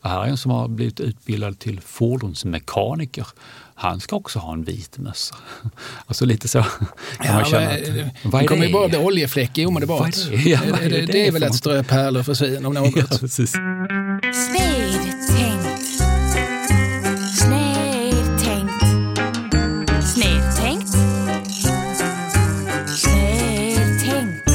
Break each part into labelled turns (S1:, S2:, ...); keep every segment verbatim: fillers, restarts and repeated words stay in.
S1: Här är en som har blivit utbildad till fordonsmekaniker. Han ska också ha en vit mössa. Alltså lite så kan
S2: ja,
S1: man känna
S2: vad,
S1: att, vad är
S2: det kommer
S1: det?
S2: ju bara bli oljefläck i omedelbart.
S1: Vad är det? Ja, vad är det?
S2: det, det är väl att strö pärlor för svin om något.
S1: Ja, precis.
S3: Snedtänkt. Snedtänkt. Snedtänkt. Snedtänkt.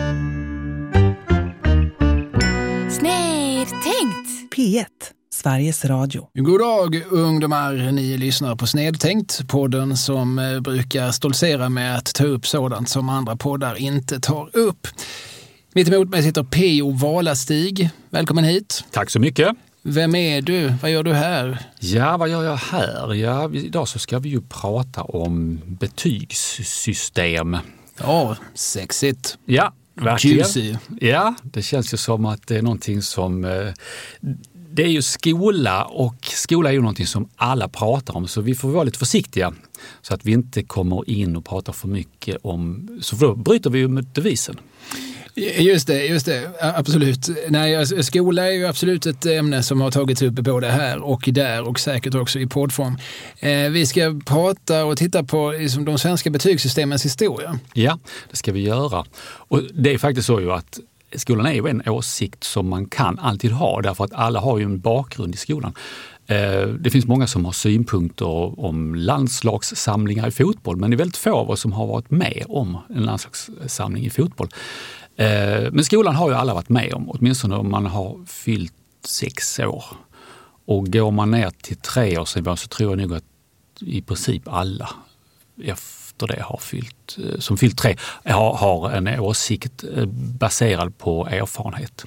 S3: Snedtänkt.
S4: P ett, Sveriges Radio.
S2: God dag ungdomar, ni lyssnar på Snedtänkt, podden som brukar stoltsera med att ta upp sådant som andra poddar inte tar upp. Mitt emot mig sitter P O Valastig. Välkommen hit.
S1: Tack så mycket.
S2: Vem är du? Vad gör du här?
S1: Ja, vad gör jag här? Ja, idag så ska vi ju prata om betygssystem.
S2: Ja, sexigt.
S1: Ja, verkligen.
S2: Juicy.
S1: Ja, det känns ju som att det är någonting som... Eh, det är ju skola och skola är ju någonting som alla pratar om, så vi får vara lite försiktiga så att vi inte kommer in och pratar för mycket om... Så då bryter vi ju med devisen.
S2: Just det, just det. Absolut. Nej, skola är ju absolut ett ämne som har tagits upp både här och där och säkert också i poddform. Eh, vi ska prata och titta på liksom, de svenska betygssystemens historia. Ja,
S1: det ska vi göra. Och det är faktiskt så ju att skolan är ju en åsikt som man kan alltid ha, därför att alla har ju en bakgrund i skolan. Det finns många som har synpunkter om landslagssamlingar i fotboll, men det är väldigt få av oss som har varit med om en landslagssamling i fotboll. Men skolan har ju alla varit med om, åtminstone om man har fyllt sex år. Och går man ner till tre år sedan så tror jag nog att i princip alla efter det har fyllt, som fyllt tre har, har en åsikt baserad på erfarenhet.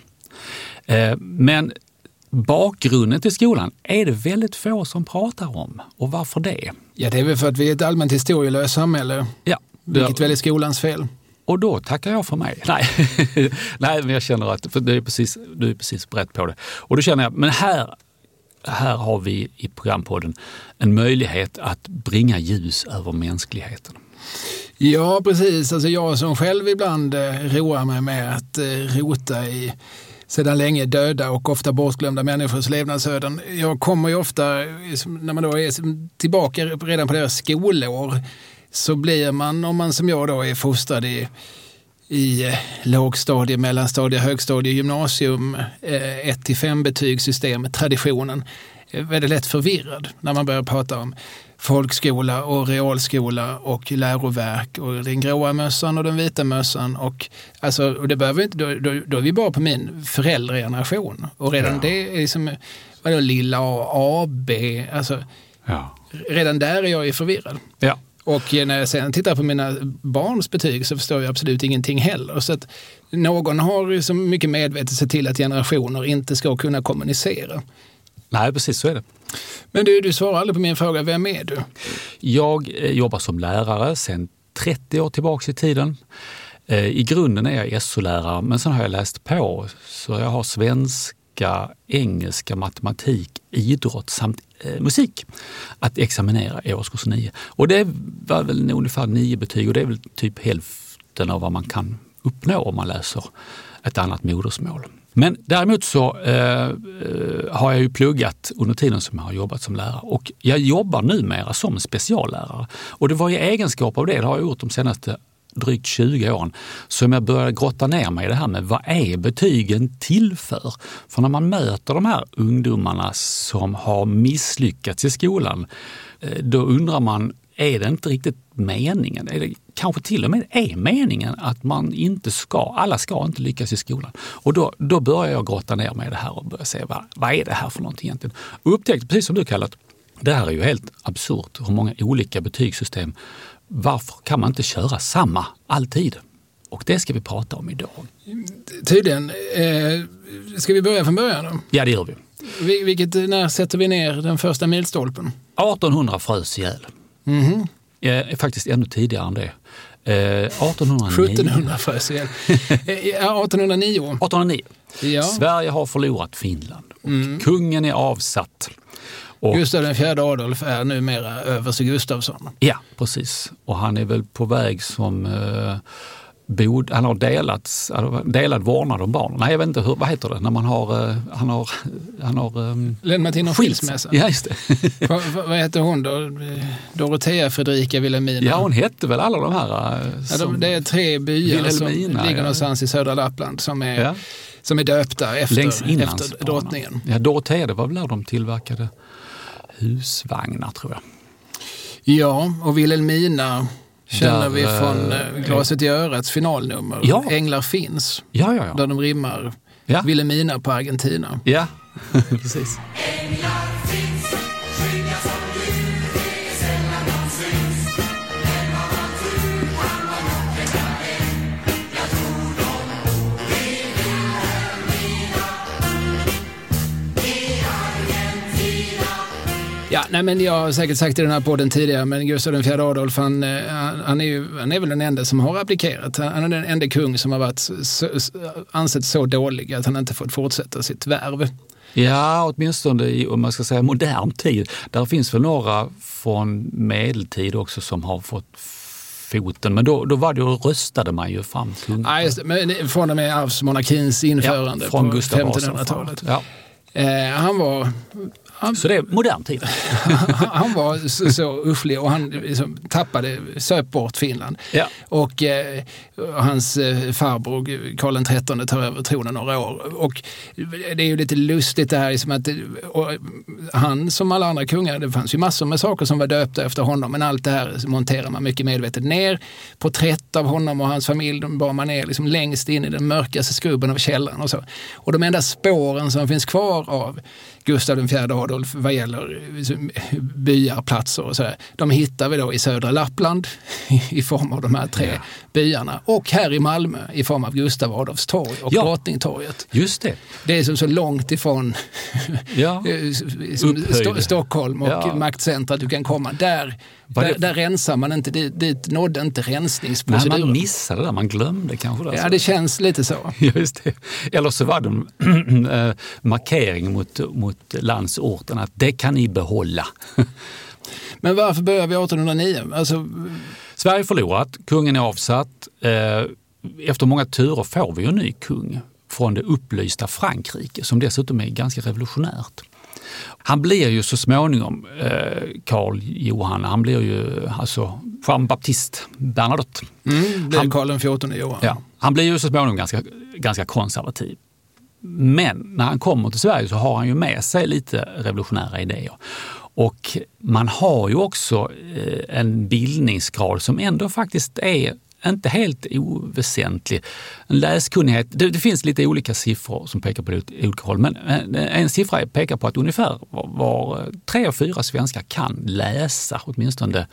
S1: Men bakgrunden till skolan är det väldigt få som pratar om. Och varför det?
S2: Ja, det är väl för att vi är ett allmänt historielöst samhälle. Ja. Vilket väl är skolans fel.
S1: Och då tackar jag för mig. Nej, Nej men jag känner att för det är precis, du är precis beredd på det. Och då känner jag, men här, här har vi i programpodden en möjlighet att bringa ljus över mänskligheten.
S2: Ja, precis. Alltså jag som själv ibland roar mig med att rota i sedan länge döda och ofta bortglömda människors levnadsöden. Jag kommer ju ofta, när man då är tillbaka redan på deras skolår, så blir man, om man som jag då är fostrad i, i lågstadie, mellanstadie, högstadie, gymnasium, ett till fem betygssystem, traditionen, väldigt lätt förvirrad när man börjar prata om folkskola och realskola och läroverk och den gråa mössan och den vita mössan. Och, alltså, och det behöver inte, då, då, då är vi bara på min föräldrageneration. Och redan ja. Det är som vadå, lilla A, A, B. Alltså, ja. Redan där är jag ju förvirrad. Ja. Och när jag sen tittar på mina barns betyg så förstår jag absolut ingenting heller. Så att någon har så mycket medvetet sett till att generationer inte ska kunna kommunicera.
S1: Nej, precis så är det.
S2: Men du, du svarar aldrig på min fråga, vem är du?
S1: Jag jobbar som lärare sedan trettio år tillbaka i tiden. I grunden är jag S O-lärare, men sen har jag läst på. Så jag har svenska, engelska, matematik, idrott samt eh, musik att examinera i årskurs nio. Och det var väl ungefär nio betyg och det är väl typ hälften av vad man kan uppnå om man läser ett annat modersmål. Men däremot så eh, har jag ju pluggat under tiden som jag har jobbat som lärare och jag jobbar numera som speciallärare. Och det var ju egenskap av det, det har jag gjort de senaste drygt tjugo åren, som jag började grotta ner mig i det här med vad är betygen till för? För när man möter de här ungdomarna som har misslyckats i skolan, då undrar man, är det inte riktigt meningen? Är det kanske till och med är meningen att man inte ska, alla ska inte lyckas i skolan? Och då, då börjar jag grotta ner mig i det här och börja se vad, vad är det här för någonting egentligen? Och upptäckte, precis som du kallat, det här är ju helt absurt hur många olika betygssystem. Varför kan man inte köra samma alltid? Och det ska vi prata om idag.
S2: Tydligen. Eh, ska vi börja från början då?
S1: Ja, det gör vi.
S2: Vil- vilket, när sätter vi ner den första milstolpen?
S1: artonhundra frös ihjäl.
S2: Mhm.
S1: Eh, faktiskt ännu tidigare än det. Eh, artonhundraniio.
S2: sjuttonhundra frös ihjäl. eh, artonhundranio.
S1: artonhundranio.
S2: Ja.
S1: Sverige har förlorat Finland. Och
S2: mm.
S1: kungen är avsatt. Och,
S2: Gustav den fjärde Adolf är numera överste Gustafsson.
S1: Ja, precis. Och han är väl på väg som eh, bod, han har delat, delad vårdnad om barnen. Nej, jag vet inte hur, vad heter det när man har, han har, han har um,
S2: lämnat in en skilsmässa.
S1: Ja, just det.
S2: vad, vad heter hon då? Dorotea, Fredrika, Wilhelmina.
S1: Ja, hon hette väl alla de här.
S2: Ja, de, det är tre byar som ligger ja. någonstans i södra Lappland som är, ja. som är döpta efter, efter drottningen.
S1: Ja, Dorotea, det var väl där de tillverkade husvagnar, tror jag.
S2: Ja, och Wilhelmina känner
S1: där,
S2: vi från äh, Glaset i örats finalnummer.
S1: Ja.
S2: Änglar finns.
S1: Ja, ja, ja.
S2: Där de rimmar
S1: ja.
S2: Wilhelmina på Argentina.
S1: Ja, precis.
S2: Ja, nej, men jag har säkert sagt i den här podden tidigare, men Gustav den fjärde Adolf, han, han, är ju, han är väl den enda som har abdikerat. Han är den enda kung som har varit så, ansett så dålig att han inte fått fortsätta sitt värv.
S1: Ja, åtminstone i, om man ska säga, modern tid. Där finns väl några från medeltid också som har fått foten, men då, då var det ju, röstade man ju fram kung.
S2: Ja, just det, men från och med arvsmonarkins införande ja,
S1: från
S2: på
S1: Gustav
S2: femtonhundratalet.
S1: Ja.
S2: Eh, han var... Han,
S1: så det är modern tid.
S2: han var så, så ufflig och han liksom tappade, söp bort Finland. Ja. Och eh, hans eh, farbror Karl den trettonde tar över tronen några år. Och det är ju lite lustigt det här liksom att och, han som alla andra kungar, det fanns ju massor med saker som var döpta efter honom, men allt det här monterar man mycket medvetet ner. Porträtt av honom och hans familj, de bar man ner liksom längst in i den mörkaste skrubben av källaren och så. Och de enda spåren som finns kvar av Gustav den fjärde Adolf vad gäller byar, platser och sådär. De hittar vi då i södra Lappland i form av de här tre ja. byarna och här i Malmö i form av Gustav Adolfs torg och ja. Drottningtorget.
S1: Just det.
S2: Det är som så långt ifrån
S1: ja.
S2: St- Stockholm och ja. maktcentrat du kan komma. Där, där, där rensar man inte, dit, dit nådde inte rensningsproceduren.
S1: Nej, man missade det, man glömde kanske det.
S2: Ja, det känns lite så.
S1: Just det. Eller så var det en äh, markering mot, mot landsorten att det kan ni behålla.
S2: Men varför börjar vi artonhundranio? Alltså...
S1: Sverige förlorat, kungen är avsatt. Efter många turer får vi en ny kung från det upplysta Frankrike som dessutom är ganska revolutionärt. Han blir ju så småningom Karl Johan, han blir ju alltså Jean Baptiste Bernadotte.
S2: Mm, det är Karl den fjortonde Johan.
S1: Ja, han blir ju så småningom ganska, ganska konservativ. Men när han kommer till Sverige så har han ju med sig lite revolutionära idéer. Och man har ju också en bildningsgrad som ändå faktiskt är inte helt oväsentlig. En läskunnighet, det, det finns lite olika siffror som pekar på det olika håll, men en siffra pekar på att ungefär var, var tre och fyra svenskar kan läsa åtminstone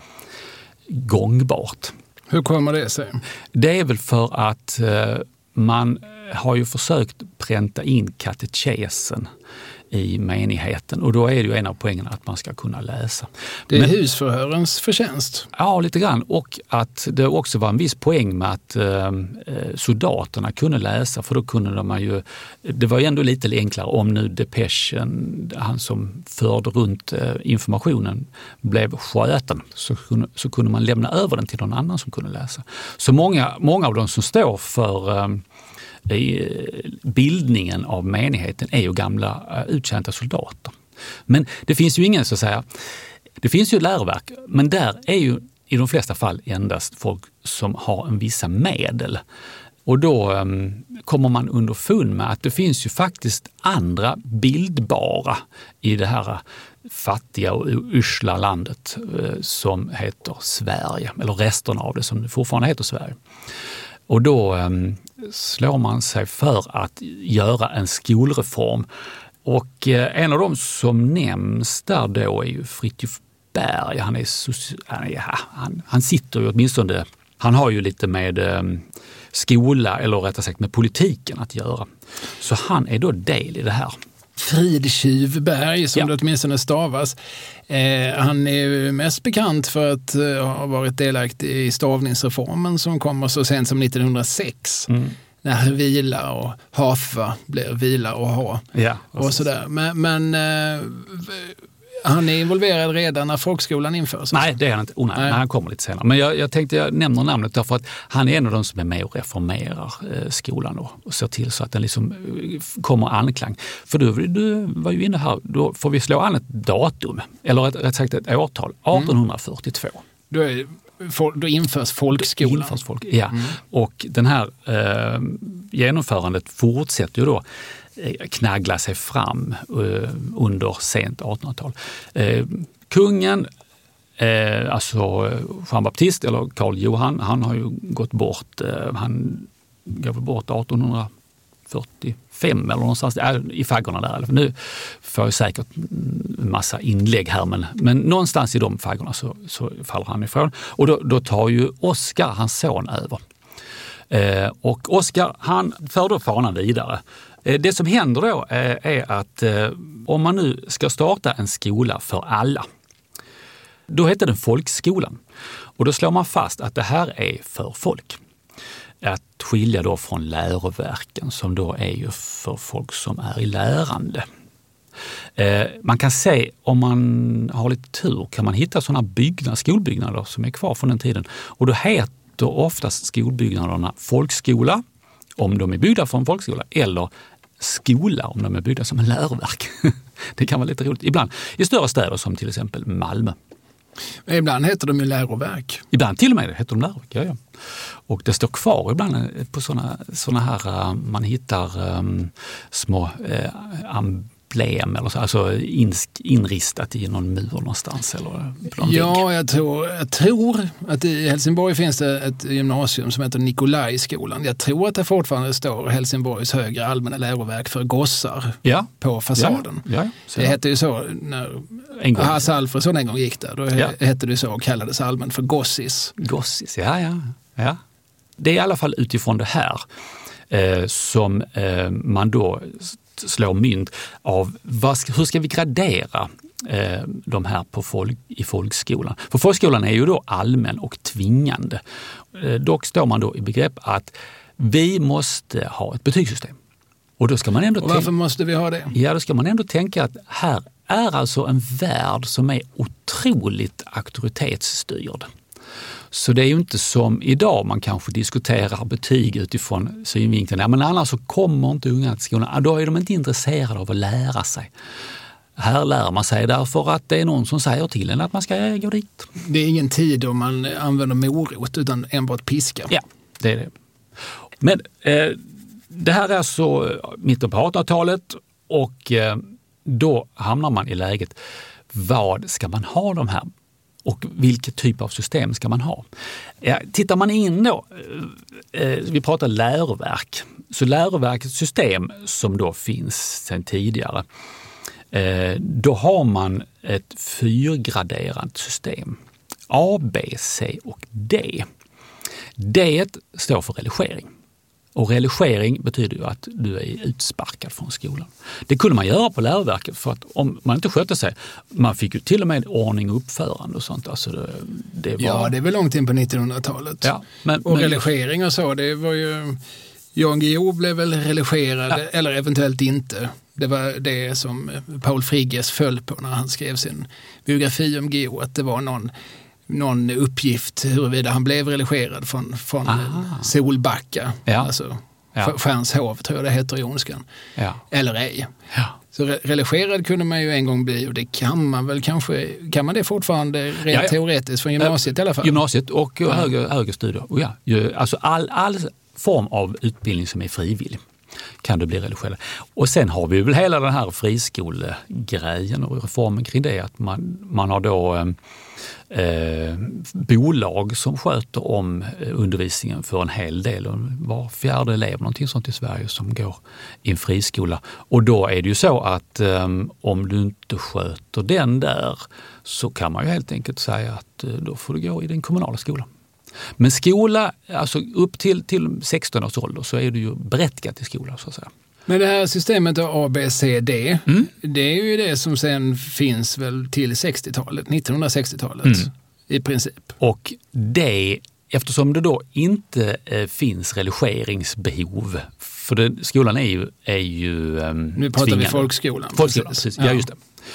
S1: gångbart.
S2: Hur kommer det sig?
S1: Det är väl för att eh, man har ju försökt pränta in katekesen i menigheten och då är det ju en av poängen att man ska kunna läsa.
S2: Det är Men, husförhörens förtjänst.
S1: Ja, lite grann. Och att det också var en viss poäng med att eh, soldaterna kunde läsa, för då kunde man ju, det var ju ändå lite enklare om nu depeschen, han som förde runt eh, informationen, blev sköten, så kunde, så kunde man lämna över den till någon annan som kunde läsa. Så många, många av de som står för eh, i bildningen av menigheten är ju gamla uttjänta soldater. Men det finns ju ingen så att säga, det finns ju läroverk, men där är ju i de flesta fall endast folk som har en vissa medel. Och då um, kommer man underfund med att det finns ju faktiskt andra bildbara i det här fattiga och usla landet uh, som heter Sverige, eller resterna av det som fortfarande heter Sverige. Och då um, slår man sig för att göra en skolreform. Och eh, en av dem som nämns där då är ju Fridtjof Berg. Han, är, han, är, han, han sitter ju åtminstone, han har ju lite med eh, skola eller rättare sagt med politiken att göra. Så han är då del i det här.
S2: Fridtjof Berg, som
S1: ja.
S2: det åtminstone stavas. Eh, han är ju mest bekant för att eh, ha varit delaktig i stavningsreformen som kommer så sent som nittonhundrasex. Mm. När vila och hafa blir vila och ha.
S1: Ja,
S2: och sådär. Men, men eh, Han är involverad redan när folkskolan införs?
S1: Nej, det är han inte. Oh, nej, nej. Han kommer lite senare. Men jag, jag tänkte jag nämner namnet därför att han är en av de som är med och reformerar eh, skolan då, och ser till så att den liksom eh, kommer anklang. För du, du var ju inne här, då får vi slå an ett datum, eller ett, rätt sagt ett årtal, arton fyrtiotvå. Mm.
S2: Då, är, for, då införs folkskolan.
S1: Införs folk, ja. Mm. Och den här eh, genomförandet fortsätter ju då knaggla sig fram uh, under sent artonhundratal. Uh, kungen, uh, alltså Jean Baptiste eller Karl Johan, han har ju gått bort, uh, han går bort arton fyrtiofem eller någonstans äh, i faggorna där. Nu får jag säkert en massa inlägg här, men, men någonstans i de faggorna så, så faller han ifrån. Och då, då tar ju Oscar, hans son, över. Uh, och Oscar, han för då fanan vidare. Det som händer då är att om man nu ska starta en skola för alla, då heter den folkskolan. Och då slår man fast att det här är för folk. Att skilja då från läroverken som då är ju för folk som är i lärande. Man kan se, om man har lite tur, kan man hitta sådana byggnader, skolbyggnader som är kvar från den tiden. Och då heter oftast skolbyggnaderna folkskola, om de är byggda för en folkskola, eller skola om de är byggda som en läroverk. Det kan vara lite roligt. Ibland i större städer som till exempel Malmö.
S2: Men ibland heter de ju läroverk.
S1: Ibland till och med heter de läroverk, ja, ja. Och det står kvar ibland på sådana såna här, man hittar um, små uh, emblem eller så, alltså in, inristat i någon mur någonstans. Eller
S2: ja, vägg. jag tror, jag tror att i Helsingborg finns det ett gymnasium som heter Nikolajskolan. Jag tror att det fortfarande står Helsingborgs högre allmänna läroverk för gossar ja. på fasaden. Ja. Ja. Det hette ju så när Hasse Alfredson en gång gick där. Då ja. hette det så och kallades allmänt för gossis.
S1: Gossis, ja, ja. ja. Det är i alla fall utifrån det här eh, som eh, man då slår mynt av vad, hur ska vi gradera eh, de här på folk, i folkskolan. För folkskolan är ju då allmän och tvingande. Eh, dock står man då i begrepp att vi måste ha ett betygssystem. Och då ska man ändå
S2: och varför tänka, måste vi ha det?
S1: Ja, då ska man ändå tänka att här är alltså en värld som är otroligt auktoritetsstyrd. Så det är ju inte som idag man kanske diskuterar betyg utifrån synvinkeln. Ja, men annars så kommer inte unga till skolan. Då är de inte intresserade av att lära sig. Här lär man sig därför att det är någon som säger till en att man ska gå dit.
S2: Det är ingen tid om man använder morot utan enbart piska.
S1: Ja, det är det. Men eh, det här är alltså mitten på artonhundratalet och eh, då hamnar man i läget, vad ska man ha de här? Och vilket typ av system ska man ha? Ja, tittar man in då, eh, vi pratar läroverk, så läroverkets system som då finns sedan tidigare, eh, då har man ett fyrgraderat system. A, B, C och D. D står för religering. Och religering betyder ju att du är utsparkad från skolan. Det kunde man göra på läroverket för att om man inte skötte sig, man fick ju till och med ordning och uppförande och sånt. Alltså det, det var...
S2: Ja, det är väl långt in på nittonhundratalet. Ja, men, och men... religering och så, det var ju... Jan Guillou blev väl religerad, ja. Eller eventuellt inte. Det var det som Paul Frigges föll på när han skrev sin biografi om Guillou, att det var någon... någon uppgift huruvida han blev religerad från, från Solbacka, ja. Alltså ja. Stjärnshov tror jag det heter i Onskan, ja. Eller ej. Ja. Så re- religerad kunde man ju en gång bli och det kan man väl kanske, kan man det fortfarande rent ja, ja. teoretiskt från gymnasiet i alla fall?
S1: Gymnasiet och ja. högre, högre studier. Och ja, alltså all, all form av utbildning som är frivillig kan du bli religerad. Och sen har vi väl hela den här friskolegrejen och reformen kring det, att man, man har då eh, bolag som sköter om undervisningen för en hel del, var fjärde elev, någonting sånt i Sverige som går i en friskola. Och då är det ju så att eh, om du inte sköter den där så kan man ju helt enkelt säga att eh, då får du gå i den kommunala skolan. Men skola, alltså upp till, till sexton års ålder så är du ju berättigad till skola så att säga.
S2: Men det här systemet A, B, C, D, mm. det är ju det som sen finns väl till sextiotalet, nittonhundrasextiotalet mm. i princip.
S1: Och det, eftersom det då inte eh, finns religeringsbehov, för det, skolan är ju, är ju um,
S2: nu pratar tvingande. Vi folkskolan.
S1: Folkskolan, precis. Ja. Ja, just det.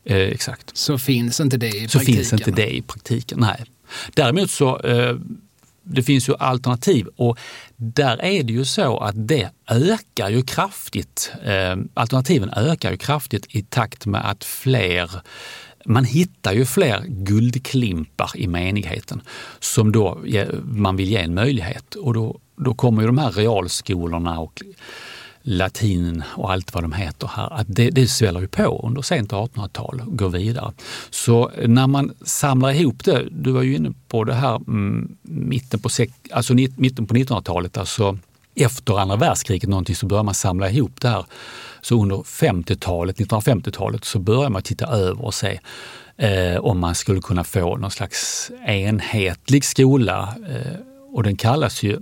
S1: Eh, exakt.
S2: Så finns inte det i
S1: så
S2: praktiken.
S1: finns inte det i praktiken, nej. Däremot så eh, det finns ju alternativ och där är det ju så att det ökar ju kraftigt. Eh, alternativen ökar ju kraftigt i takt med att fler, man hittar ju fler guldklimpar i menigheten som då man vill ge en möjlighet. Och då, då kommer ju de här realskolorna och latin och allt vad de heter här, att det, det sväller ju på under sent artonhundratal och går vidare. Så när man samlar ihop det, du var ju inne på det här mm, mitten, på, alltså, mitten på nittonhundratalet, alltså efter andra världskriget någonting, så börjar man samla ihop det här. Så under femtiotalet, nittonhundrafemtiotalet så börjar man titta över och se eh, om man skulle kunna få någon slags enhetlig skola. Eh, och den kallas ju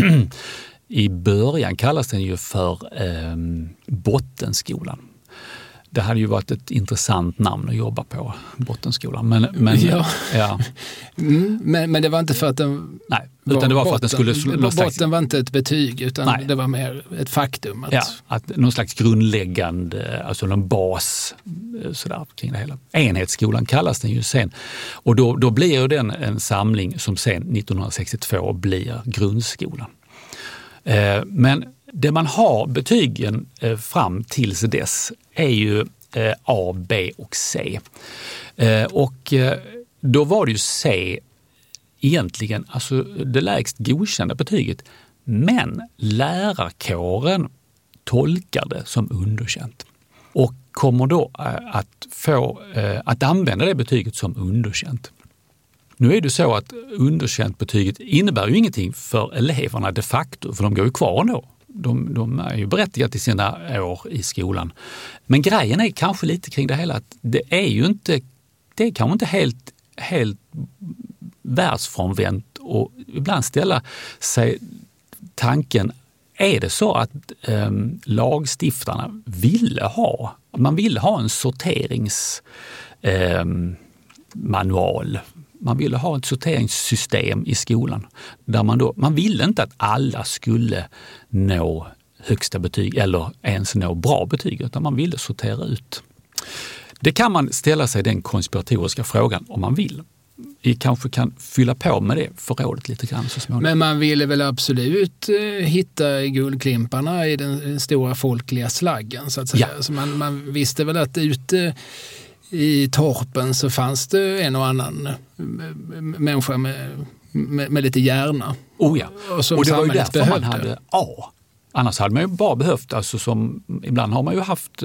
S1: i början kallas den ju för eh, Bottenskolan. Det hade ju varit ett intressant namn att jobba på, Bottenskolan. Men, men,
S2: ja.
S1: Ja.
S2: Mm, men, men det var inte för att den
S1: Nej, utan det var för att den skulle...
S2: Botten
S1: slags,
S2: var inte ett betyg, utan
S1: nej.
S2: Det var mer ett faktum. Att,
S1: ja, att någon slags grundläggande, alltså någon bas sådär, kring det hela. Enhetsskolan kallas den ju sen. Och då, då blir ju den en samling som sen nittonhundrasextiotvå blir grundskolan. Eh, men det man har betygen eh, fram tills dess är ju eh, A, B och C. Eh, och eh, då var det ju C egentligen, alltså det lägst godkända betyget. Men lärarkåren tolkar det som underkänt. Och kommer då eh, att få eh, att använda det betyget som underkänt. Nu är det så att underkänt betyget innebär ju ingenting för eleverna de facto, för de går ju kvar ändå. De, de är ju berättigade till sina år i skolan. Men grejen är kanske lite kring det hela att det är ju inte, det är kanske inte helt, helt världsfrånvänt och ibland ställa sig tanken, är det så att eh, lagstiftarna ville ha, man ville ha en sorteringsmanual, eh, man ville ha ett sorteringssystem i skolan där man då, man ville inte att alla skulle nå högsta betyg eller ens nå bra betyg, utan man ville sortera ut. Det kan man ställa sig den konspiratoriska frågan om man vill. Vi kanske kan fylla på med det förrådet lite grann så småningom.
S2: Men man ville väl absolut eh, hitta guldklimparna i den, den stora folkliga slaggen, så att säga.
S1: Ja.
S2: Så man, man visste väl att ute i torpen så fanns det en och annan människa med, med, med lite hjärna.
S1: Oh ja,
S2: och, som
S1: och det var ju därför
S2: behövde.
S1: man hade A. Annars hade man ju bara behövt, alltså som, ibland har man ju haft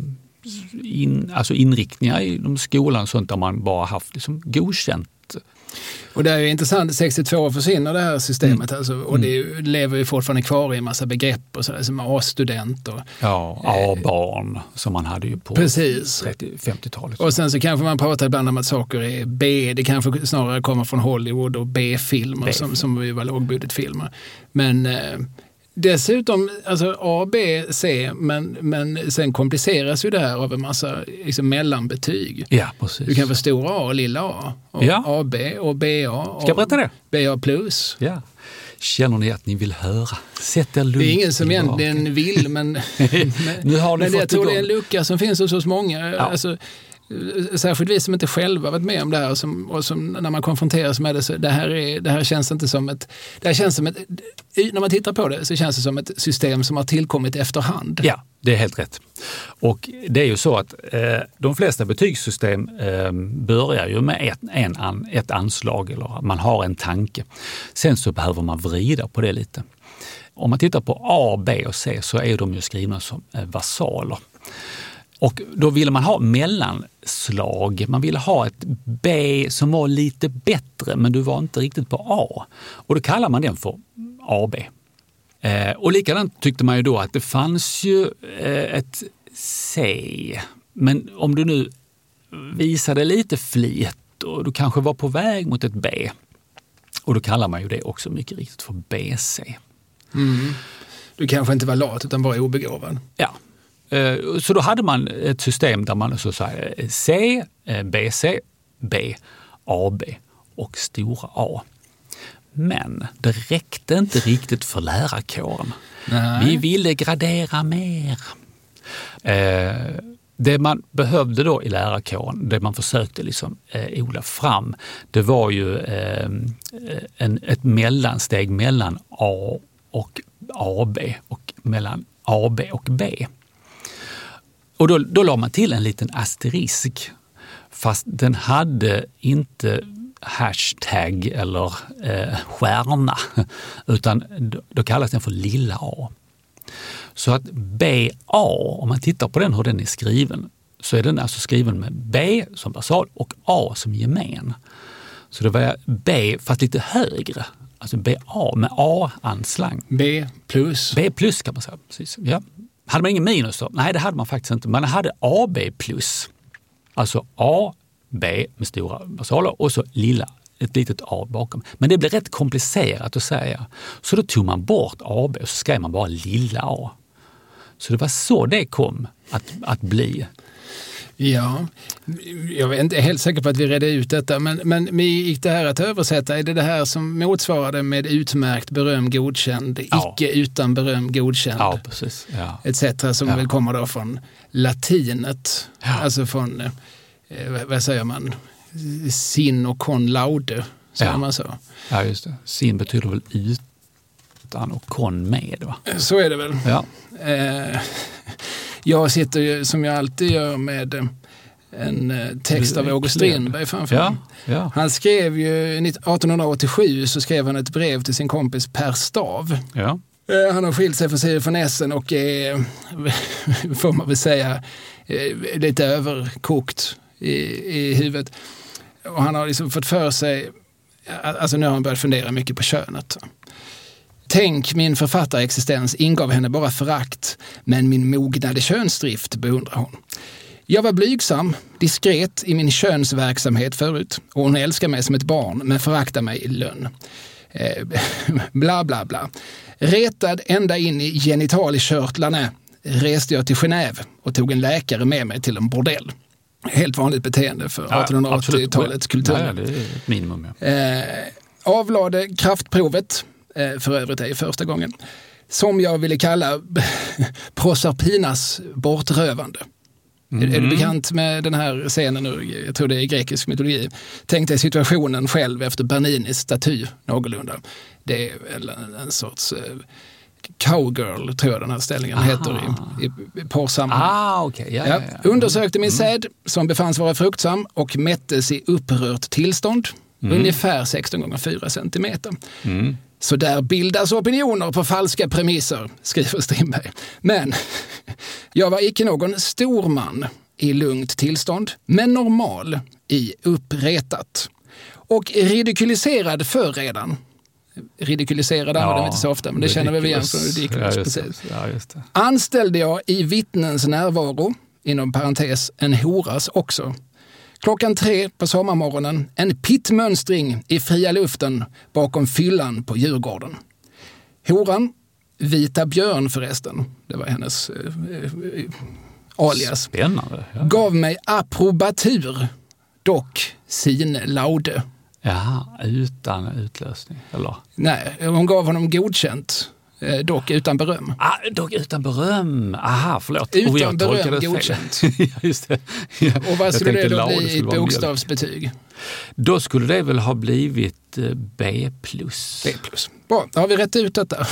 S1: in, alltså inriktningar i de skolan sånt där man bara haft liksom godkänt.
S2: Och det är ju intressant, sextiotvå försvinner det här systemet mm. alltså, och det
S1: mm.
S2: lever ju fortfarande kvar i en massa begrepp och sådär, som A-student och
S1: ja, A-barn som man hade ju på trettio-femtiotalet.
S2: Och sen så kanske man pratar ibland om att saker är B, det kanske snarare kommer från Hollywood och B-filmer B-film. som, som ju var lågbudgetfilmer. Men eh, dessutom, alltså A, B, C, men, men sen kompliceras ju det här av en massa liksom, mellanbetyg.
S1: Ja, precis.
S2: Du kan få stora A och lilla A. Och
S1: ja.
S2: A B och B A. Och
S1: ska jag berätta det?
S2: B A plus.
S1: Ja. Känner ni att ni vill höra? Sätt er lugnt.
S2: Det är ingen som
S1: tillbaka.
S2: egentligen vill, men, men,
S1: nu har ni
S2: men
S1: fått
S2: jag tror
S1: igång.
S2: det är en lucka som finns hos så många. Ja. Alltså, särskilt vi som inte själva varit med om det här och som, och som när man konfronteras med det så det här, är, det här känns inte som ett, det här känns som ett, när man tittar på det så känns det som ett system som har tillkommit efterhand.
S1: Ja, det är helt rätt. Och det är ju så att eh, de flesta betygssystem eh, börjar ju med ett, en an, ett anslag eller man har en tanke. Sen så behöver man vrida på det lite. Om man tittar på A, B och C så är de ju skrivna som eh, versaler. Och då ville man ha mellanslag, man ville ha ett B som var lite bättre men du var inte riktigt på A. Och då kallar man den för A B. Eh, och likadant tyckte man ju då att det fanns ju eh, ett C. Men om du nu visade lite flit och du kanske var på väg mot ett B. Och då kallar man ju det också mycket riktigt för B C.
S2: Mm. Du kanske inte var lat utan bara obegåvad.
S1: Ja. Så då hade man ett system där man så säger C, B C, B, A B och stora A. Men det räckte inte riktigt för lärarkåren.
S2: Nej.
S1: Vi ville gradera mer. Det man behövde då i lärarkåren, det man försökte liksom eh, odla fram, det var ju eh, en, ett mellansteg mellan A och A B och mellan A B och B. Och då, då la man till en liten asterisk, fast den hade inte hashtag eller eh, stjärna, utan då, då kallas den för lilla a. Så att B A, om man tittar på den hur den är skriven, så är den alltså skriven med B som basal och A som gemen. Så det var B fast lite högre, alltså B A med A-anslang.
S2: B plus.
S1: B plus kan man säga, precis. Ja. Hade man ingen minus då? Nej, det hade man faktiskt inte. Man hade A B plus, alltså A, B med stora basaler och så lilla, ett litet A bakom. Men det blev rätt komplicerat att säga. Så då tog man bort A B och så skrev man bara lilla A. Så det var så det kom att, att bli.
S2: Ja, jag är inte helt säker på att vi redde ut detta, men, men gick det här att översätta, är det det här som motsvarade med utmärkt, beröm, godkänd,
S1: Ja.
S2: icke utan beröm, godkänd,
S1: Ja, precis. Ja.
S2: et cetera som
S1: Ja.
S2: väl kommer då från latinet,
S1: Ja.
S2: alltså från, eh, vad säger man, sin och con laude, säger
S1: Ja.
S2: man så.
S1: Ja, just det. Sin betyder väl utan och kon med, va?
S2: Så är det väl.
S1: Ja.
S2: Eh, jag sitter ju, som jag alltid gör, med en eh, text av August Strindberg framför mig.
S1: Ja, ja.
S2: Han skrev ju arton åttiosju, så skrev han ett brev till sin kompis Per Stav.
S1: Ja.
S2: Eh, han har skilt sig från Siri von Essen och är, får man väl säga, eh, lite överkokt i, i huvudet. Och han har liksom fått för sig, alltså nu har han börjat fundera mycket på könet. Tänk, min författarexistens ingav henne bara förakt, men min mognade könsdrift beundrar hon. Jag var blygsam, diskret i min könsverksamhet förut, och hon älskar mig som ett barn, men föraktar mig i lönn. Eh, bla bla bla. Retad ända in i genitalikörtlarna reste jag till Genève och tog en läkare med mig till en bordell. Helt vanligt beteende för
S1: Ja,
S2: artonhundraåttiotalets kultur.
S1: Ja, det är ett minimum. Ja.
S2: Eh, avlade kraftprovet, eh, för övrigt är första gången, som jag ville kalla Proserpinas bortrövande. Mm. Är, är du bekant med den här scenen ur, jag tror det är grekisk mytologi? Tänk dig situationen själv efter Berninis staty någorlunda. Det är väl en, en sorts eh, cowgirl, tror jag den här ställningen Aha. heter i, i, i porrsammanhang.
S1: Ah, okay. ja,
S2: ja,
S1: ja, ja.
S2: Undersökte min
S1: mm.
S2: säd som befanns vara fruktsam och mättes i upprört tillstånd. Mm. Ungefär sexton gånger fyra centimeter. Mm. Så där bildas opinioner på falska premisser, skriver Strindberg. Men jag var icke någon stor man i lugnt tillstånd, men normal i uppretat. Och ridiculiserad för redan. Ridiculiserad använder vi inte så ofta, men det känner vi igen från ridiculous.
S1: Ja,
S2: precis.
S1: Ja, just det.
S2: Anställde jag i vittnens närvaro, inom parentes, en horas också. Klockan tre på sommarmorgonen, en pittmönstring i fria luften bakom fyllan på Djurgården. Horan, Vita Björn förresten, det var hennes eh, eh, alias.
S1: Spännande. Ja.
S2: Gav mig approbatur, dock sin laude.
S1: Ja, utan utlösning, eller?
S2: Nej, hon gav honom godkänt. Dock utan beröm.
S1: Ah, dock utan beröm. Aha, förlåt.
S2: Utan
S1: oh, jag
S2: beröm, godkänt.
S1: ja, just det. Ja,
S2: och vad skulle det då
S1: lau,
S2: bli i ett bokstavsbetyg?
S1: Då skulle det väl ha blivit B plus.
S2: B plus. Bra, då har vi rätt ut detta.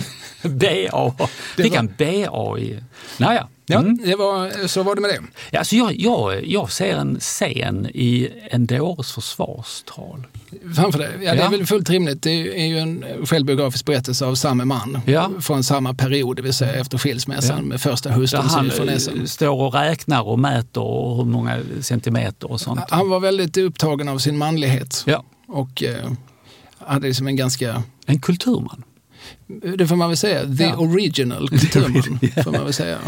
S1: B A. Fick han B A i... Naja.
S2: Ja,
S1: Mm.
S2: det var, så var det med det.
S1: Ja, alltså jag, jag, jag ser en scen i en dåres försvarstal.
S2: Framför det. Ja, det är
S1: Ja.
S2: väl fullt rimligt. Det är ju en självbiografisk berättelse av samma man.
S1: Ja.
S2: Från samma period, det vill säga efter skilsmässan
S1: Ja.
S2: med första
S1: Där
S2: hustrun
S1: han
S2: från Essen.
S1: står och räknar och mäter och hur många centimeter och sånt.
S2: Han var väldigt upptagen av sin manlighet.
S1: Ja.
S2: Och eh, hade liksom en ganska...
S1: En kulturman.
S2: Det får man väl säga. The
S1: Ja.
S2: original kulturman, får man väl säga.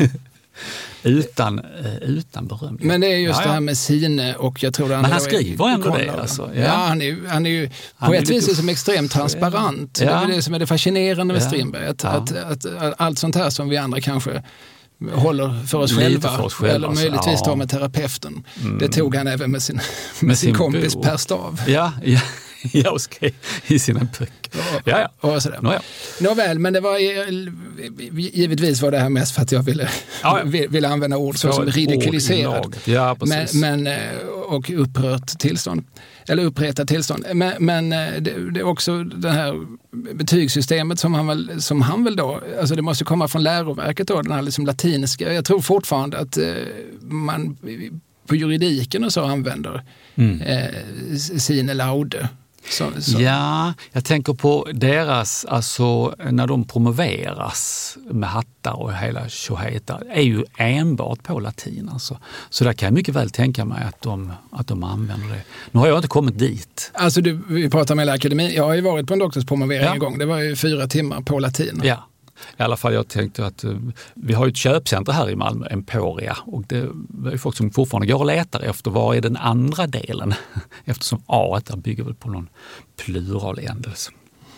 S1: Utan, eh, utan beröm.
S2: Men det är just
S1: Ja, ja.
S2: det här med sine och jag tror det
S1: Men han skriver ändå det. Alltså.
S2: Ja. ja, han är, han är ju
S1: Han
S2: på
S1: är
S2: ett
S1: lite
S2: vis som extremt transparent.
S1: Ja.
S2: Det är väl det som är det fascinerande med
S1: Ja.
S2: Strindberg. Att,
S1: Ja.
S2: att, att, att allt sånt här som vi andra kanske håller för oss,
S1: Lite
S2: själva,
S1: för oss själva,
S2: eller möjligtvis
S1: ja.
S2: tar med terapeuten.
S1: Mm.
S2: Det tog han även med sin, med
S1: Med
S2: sin
S1: sin
S2: kompis
S1: bok.
S2: Per Stav.
S1: Ja, ja, Ja, och skrev i sina böcker. Ja, ja.
S2: Och sådär.
S1: Nå, ja.
S2: Nåväl, men det var givetvis var det här mest för att jag ville,
S1: Ja, ja.
S2: ville använda ord så som ridiculiserad.
S1: Ja, precis.
S2: Men, men, och upprört tillstånd. Eller upprettat tillstånd. Men, men det, det är också det här betygssystemet som han väl, som han väl då, alltså det måste komma från läroverket då, den här liksom latinska. Jag tror fortfarande att man på juridiken och så använder mm. eh, sine laude. Så, så.
S1: Ja, jag tänker på deras, alltså när de promoveras med hattar och hela tjohejtar, är ju enbart på latin. Alltså. Så där kan jag mycket väl tänka mig att de, att de använder det. Nu har jag inte kommit dit.
S2: Alltså du, vi pratar med akademi. Jag har ju varit på en doktorspromovering ja. en gång. Det var ju fyra timmar på latin.
S1: Ja. I alla fall jag tänkte att uh, vi har ju ett köpcenter här i Malmö, Emporia, och det är ju folk som fortfarande går och letar efter vad är den andra delen, eftersom A där bygger väl på någon pluraländelse.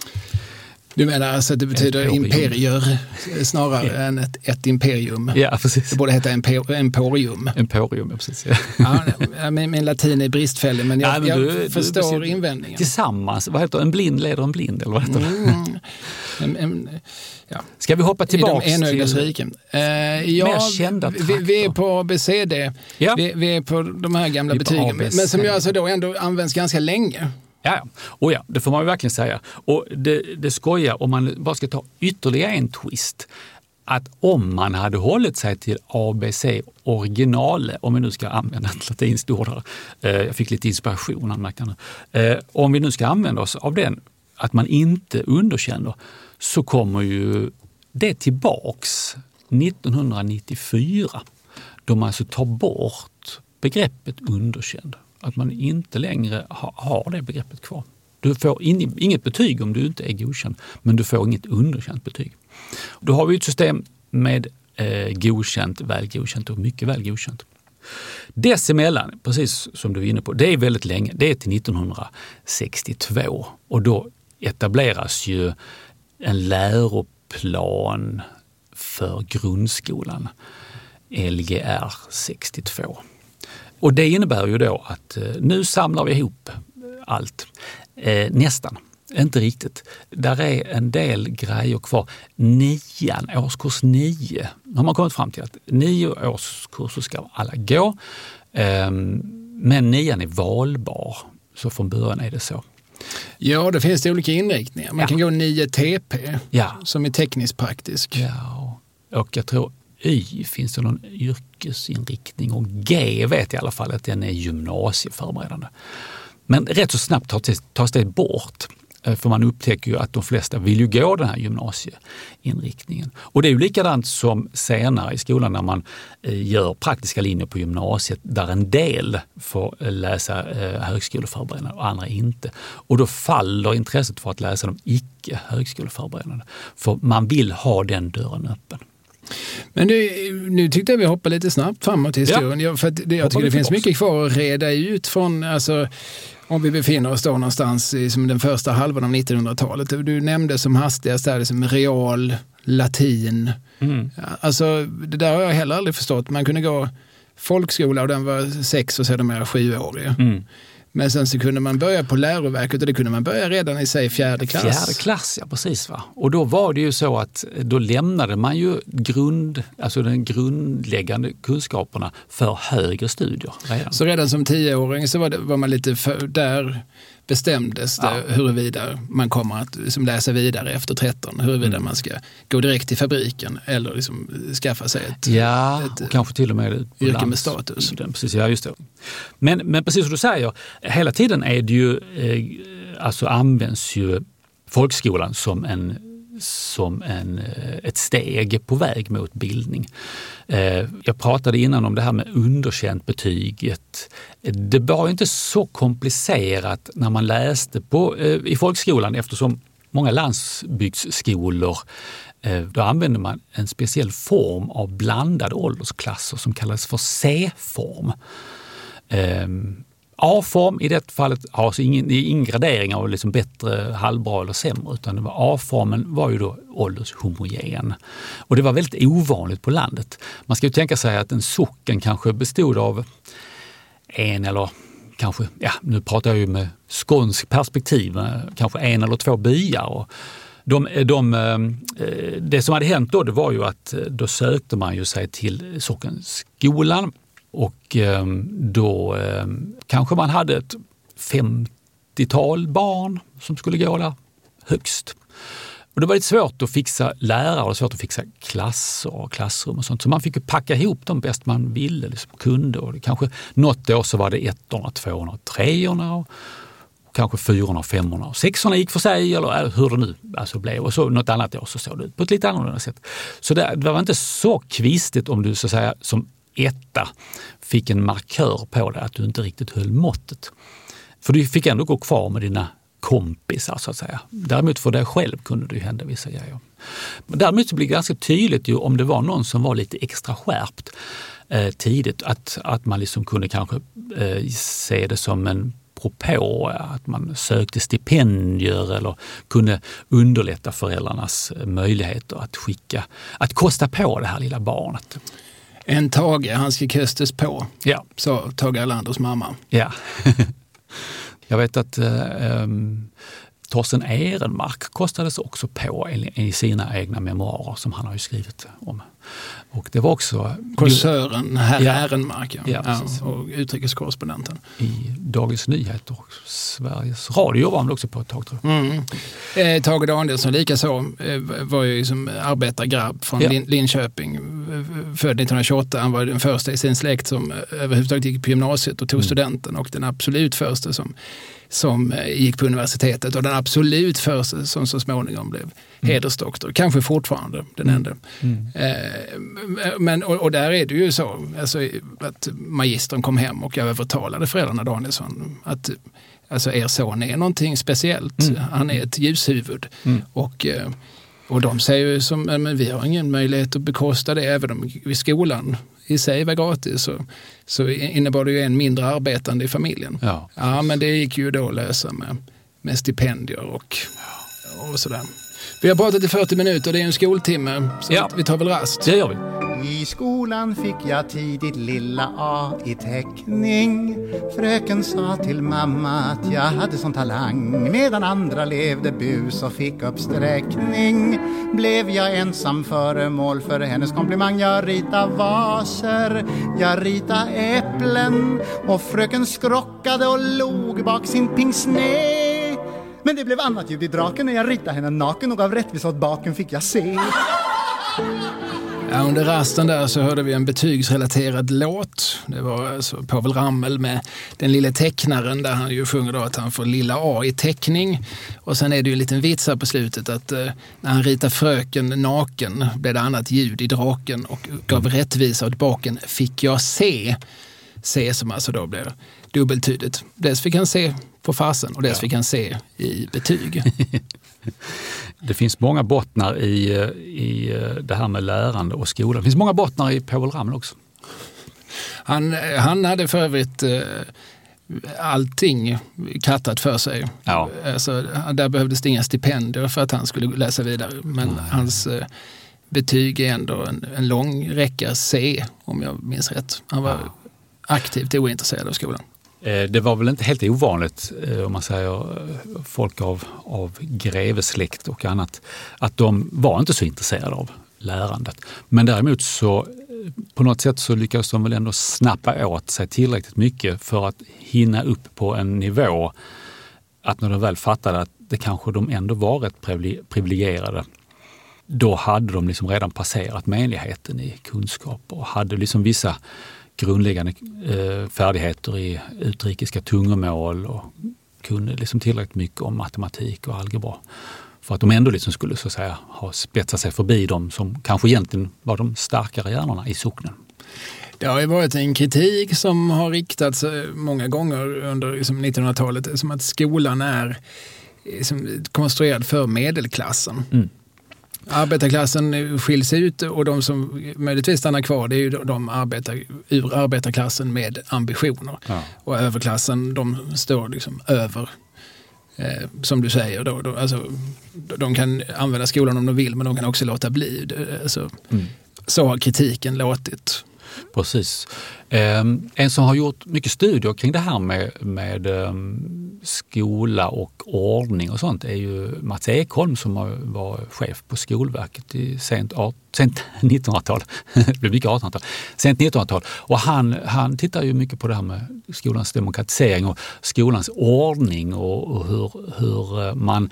S2: Du menar alltså att det betyder Emporium. Imperier snarare ja. än ett, ett imperium?
S1: Ja, precis.
S2: Det borde heta emper, emporium.
S1: Emporium, ja, precis. Ja.
S2: Ja, min, min latin är bristfällig, men jag, ja, men jag du, förstår du, invändningen.
S1: Tillsammans, vad heter det? En blind leder en blind, eller vad heter det? Mm. En, en, ja. Ska vi hoppa tillbaka
S2: I de enögdas rike? Uh, ja,
S1: mer kända
S2: vi, vi är på A B C D. Ja. Vi, vi är på de här gamla betygen, men som ju alltså då ändå används ganska länge.
S1: Ja, ja. Och ja, det får man ju verkligen säga. Och det, det skojar, om man bara ska ta ytterligare en twist, att om man hade hållit sig till A B C original, om vi nu ska använda ett latinskt ord här, eh, jag fick lite inspiration anmärkande, eh, om vi nu ska använda oss av den, att man inte underkänner, så kommer ju det tillbaks nittonhundranittiofyra, då man alltså tar bort begreppet underkänd. Att man inte längre ha, har det begreppet kvar. Du får in, inget betyg om du inte är godkänd, men du får inget underkänt betyg. Då har vi ett system med eh, godkänt, väl godkänt och mycket väl godkänt. Dessemellan, precis som du är inne på, det är väldigt länge, det är till nittonhundrasextiotvå, och då etableras ju en läroplan för grundskolan, L G R sextiotvå. Och det innebär ju då att eh, nu samlar vi ihop allt. Eh, nästan, inte riktigt. Där är en del grejer kvar. Nian, årskurs nio, har man kommit fram till att nio årskurser ska alla gå. Eh, men nian är valbar, så från början är det så.
S2: Ja, det finns det olika inriktningar. Man ja. kan gå nio T P, ja. som är tekniskt praktisk.
S1: Ja, och jag tror Y finns det någon yrkesinriktning, och G vet i alla fall att den är gymnasieförberedande. Men rätt så snabbt tas det bort, för man upptäcker ju att de flesta vill ju gå den här gymnasieinriktningen. Och det är ju likadant som senare i skolan när man gör praktiska linjer på gymnasiet, där en del får läsa högskoleförberedande och andra inte. Och då faller intresset för att läsa de icke högskoleförberedande, för man vill ha den dörren öppen.
S2: Men nu, nu tyckte jag vi hoppar lite snabbt framåt i historien. Ja. Jag, för det, jag tycker det finns mycket kvar att reda ut från, alltså, om vi befinner oss då någonstans i som den första halvan av nittonhundratalet. Du nämnde som hastigast där som real, latin. Mm. Alltså det där har jag heller aldrig förstått. Man kunde gå folkskola och den var sex och sedan mer sjuårig. Mm. Men sen så kunde man börja på läroverket, och det kunde man börja redan i sig fjärde klass.
S1: Fjärde klass, ja precis va. Och då var det ju så att då lämnade man ju grund, alltså den grundläggande kunskaperna för högre studier redan.
S2: Så redan som tioåring så var, det, var man lite för, där bestämdes det ja. huruvida man kommer att liksom läsa vidare efter tretton, huruvida mm. man ska gå direkt till fabriken eller liksom skaffa sig ett,
S1: ja,
S2: ett
S1: och kanske till och med
S2: yrke lands, med status.
S1: Precis, ja, just det. Men, men precis som du säger, hela tiden är det ju, eh, alltså används ju folkskolan som en som en, ett steg på väg mot bildning. Jag pratade innan om det här med underkänt betyget. Det var inte så komplicerat när man läste på, i folkskolan, eftersom många landsbygdsskolor, då använde man en speciell form av blandade åldersklasser som kallades för C-form. A-form i det fallet har alltså ingen, ingen gradering av liksom bättre, halvbra eller sämre, utan det var A-formen var ju då åldershomogen. Och det var väldigt ovanligt på landet. Man ska ju tänka sig att en socken kanske bestod av en eller kanske, ja nu pratar jag ju med skånsk perspektiv, kanske en eller två byar. Och de, de, det som hade hänt då, det var ju att då sökte man ju sig till sockenskolan och då kanske man hade ett femtiotal barn som skulle gå där högst. Och det var lite svårt att fixa lärare och svårt att fixa klasser och klassrum och sånt. Så man fick ju packa ihop dem bäst man ville, liksom kunde. Och det kanske något år så var det ettorna, tvåorna, treorna och kanske fyrorna, femmorna och sexorna gick för sig eller hur det nu alltså blev. Och så något annat år så såg det ut på ett lite annorlunda sätt. Så det, det var inte så kvistigt om du så att säga som etta fick en markör på det att du inte riktigt höll måttet. För du fick ändå gå kvar med dina kompisar så att säga. Däremot för dig själv kunde det ju hända vissa grejer. Däremot så blir det ganska tydligt ju om det var någon som var lite extra skärpt eh, tidigt. Att, att man liksom kunde kanske eh, se det som en propå, att man sökte stipendier eller kunde underlätta föräldrarnas möjligheter att skicka, att kosta på det här lilla barnet.
S2: En Tage, han ska köstes på,
S1: ja.
S2: sa Tage Erlanders mamma.
S1: Ja. Jag vet att eh, Torsten Ehrenmark kostades också på i, i sina egna memoarer som han har ju skrivit om. Och det var också...
S2: Korsören, herr ja. Ehrenmark, ja.
S1: Ja,
S2: ja, och utrikeskorrespondenten.
S1: I Dagens Nyheter och Sveriges Radio var han också på ett tag, tror jag.
S2: Mm. Eh, Tage Danielsson, lika så, eh, var ju som arbetargrabb från ja. Lin- Linköping, född nittonhundratjugoåtta. Han var den första i sin släkt som överhuvudtaget gick på gymnasiet och tog mm. studenten, och den absolut första som som gick på universitetet och den absolut första som så småningom blev mm. hedersdoktor. Kanske fortfarande den enda. Mm. Eh, men, och, och där är det ju så alltså, att magistern kom hem och jag övertalade föräldrarna Danielsson att alltså, er son är någonting speciellt. Mm. Han är ett ljushuvud. Mm. Och, och de säger ju som, men vi har ingen möjlighet att bekosta det även om i skolan i sig var gratis, så, så innebar det ju en mindre arbetande i familjen. Ja, ja men det gick ju då att lösa med, med stipendier och, och sådär. Vi har pratat i fyrtio minuter, det är en skoltimme, så ja. vi tar väl rast.
S1: Det gör vi.
S5: I skolan fick jag tidigt lilla A i teckning. Fröken sa till mamma att jag hade sån talang. Medan andra levde bus och fick uppsträckning, blev jag ensam föremål för hennes komplimang. Jag rita vaser, jag rita äpplen, och fröken skrockade och log bak sin pingsné. Men det blev annat ljud i draken när jag ritade henne naken, och av rättvis åt baken fick jag se.
S2: Ja, under rasten där så hörde vi en betygsrelaterad låt. Det var alltså Povel Ramel med Den lille tecknaren, där han ju sjunger då att han får lilla A i teckning. Och sen är det ju en liten vits här på slutet att eh, när han ritar fröken naken blev det annat ljud i draken, och gav rättvisa åt baken fick jag se. Se som alltså då blir dubbeltydigt. Dels fick han se på farsen och dels ja. fick han se i betyg.
S1: Det finns många bottnar i, i det här med lärande och skola. Det finns många bottnar i Povel Ramel också.
S2: Han, han hade för övrigt eh, allting kattat för sig. Ja. Alltså, där behövdes det inga stipendier för att han skulle läsa vidare. Men mm. hans eh, betyg är ändå en, en lång räcka C, om jag minns rätt. Han var ja. aktivt ointresserad av skolan.
S1: Det var väl inte helt ovanligt, om man säger folk av, av grevesläkt och annat, att de var inte så intresserade av lärandet. Men däremot så på något sätt så lyckades de väl ändå snappa åt sig tillräckligt mycket för att hinna upp på en nivå att när de väl fattade att det kanske de ändå var rätt privilegierade, då hade de liksom redan passerat menligheten i kunskap och hade liksom vissa grundläggande eh, färdigheter i utrikiska tungomål och kunde liksom tillräckligt mycket om matematik och algebra för att de ändå liksom skulle så att säga ha spetsat sig förbi dem som kanske egentligen var de starkare hjärnorna i socknen.
S2: Det har ju varit en kritik som har riktats många gånger under liksom nittonhundratalet som att skolan är liksom konstruerad för medelklassen. Mm. Arbetarklassen skiljs ut och de som möjligtvis stannar kvar, det är ju de arbetar, ur arbetarklassen med ambitioner. Ja. Och överklassen, de står liksom över, eh, som du säger. Då, då, alltså, de kan använda skolan om de vill, men de kan också låta bli. Alltså, mm. Så har kritiken låtit.
S1: Precis. Um, en som har gjort mycket studier kring det här med, med um, skola och ordning och sånt är ju Mats Ekholm som var, var chef på Skolverket i sent, sent nittonhundratal. Det blev mycket artonhundratal. Sent nittonhundratal. Och han, han tittar ju mycket på det här med skolans demokratisering och skolans ordning och, och hur, hur man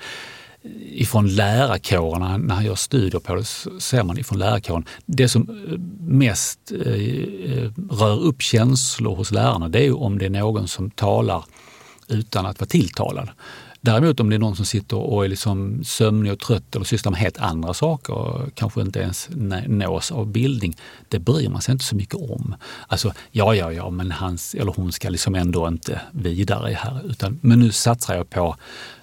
S1: ifrån lärarkårerna, när han gör studier på det, så ser man ifrån lärarkåren, det som mest eh, rör upp känslor hos lärarna, det är ju om det är någon som talar utan att vara tilltalad. Däremot om det är någon som sitter och är liksom sömnig och trött eller sysslar med helt andra saker och kanske inte ens nås av bildning, det bryr man sig inte så mycket om. Alltså, ja, ja, ja, men hans eller hon ska liksom ändå inte vidare här. Utan, men nu satsar jag på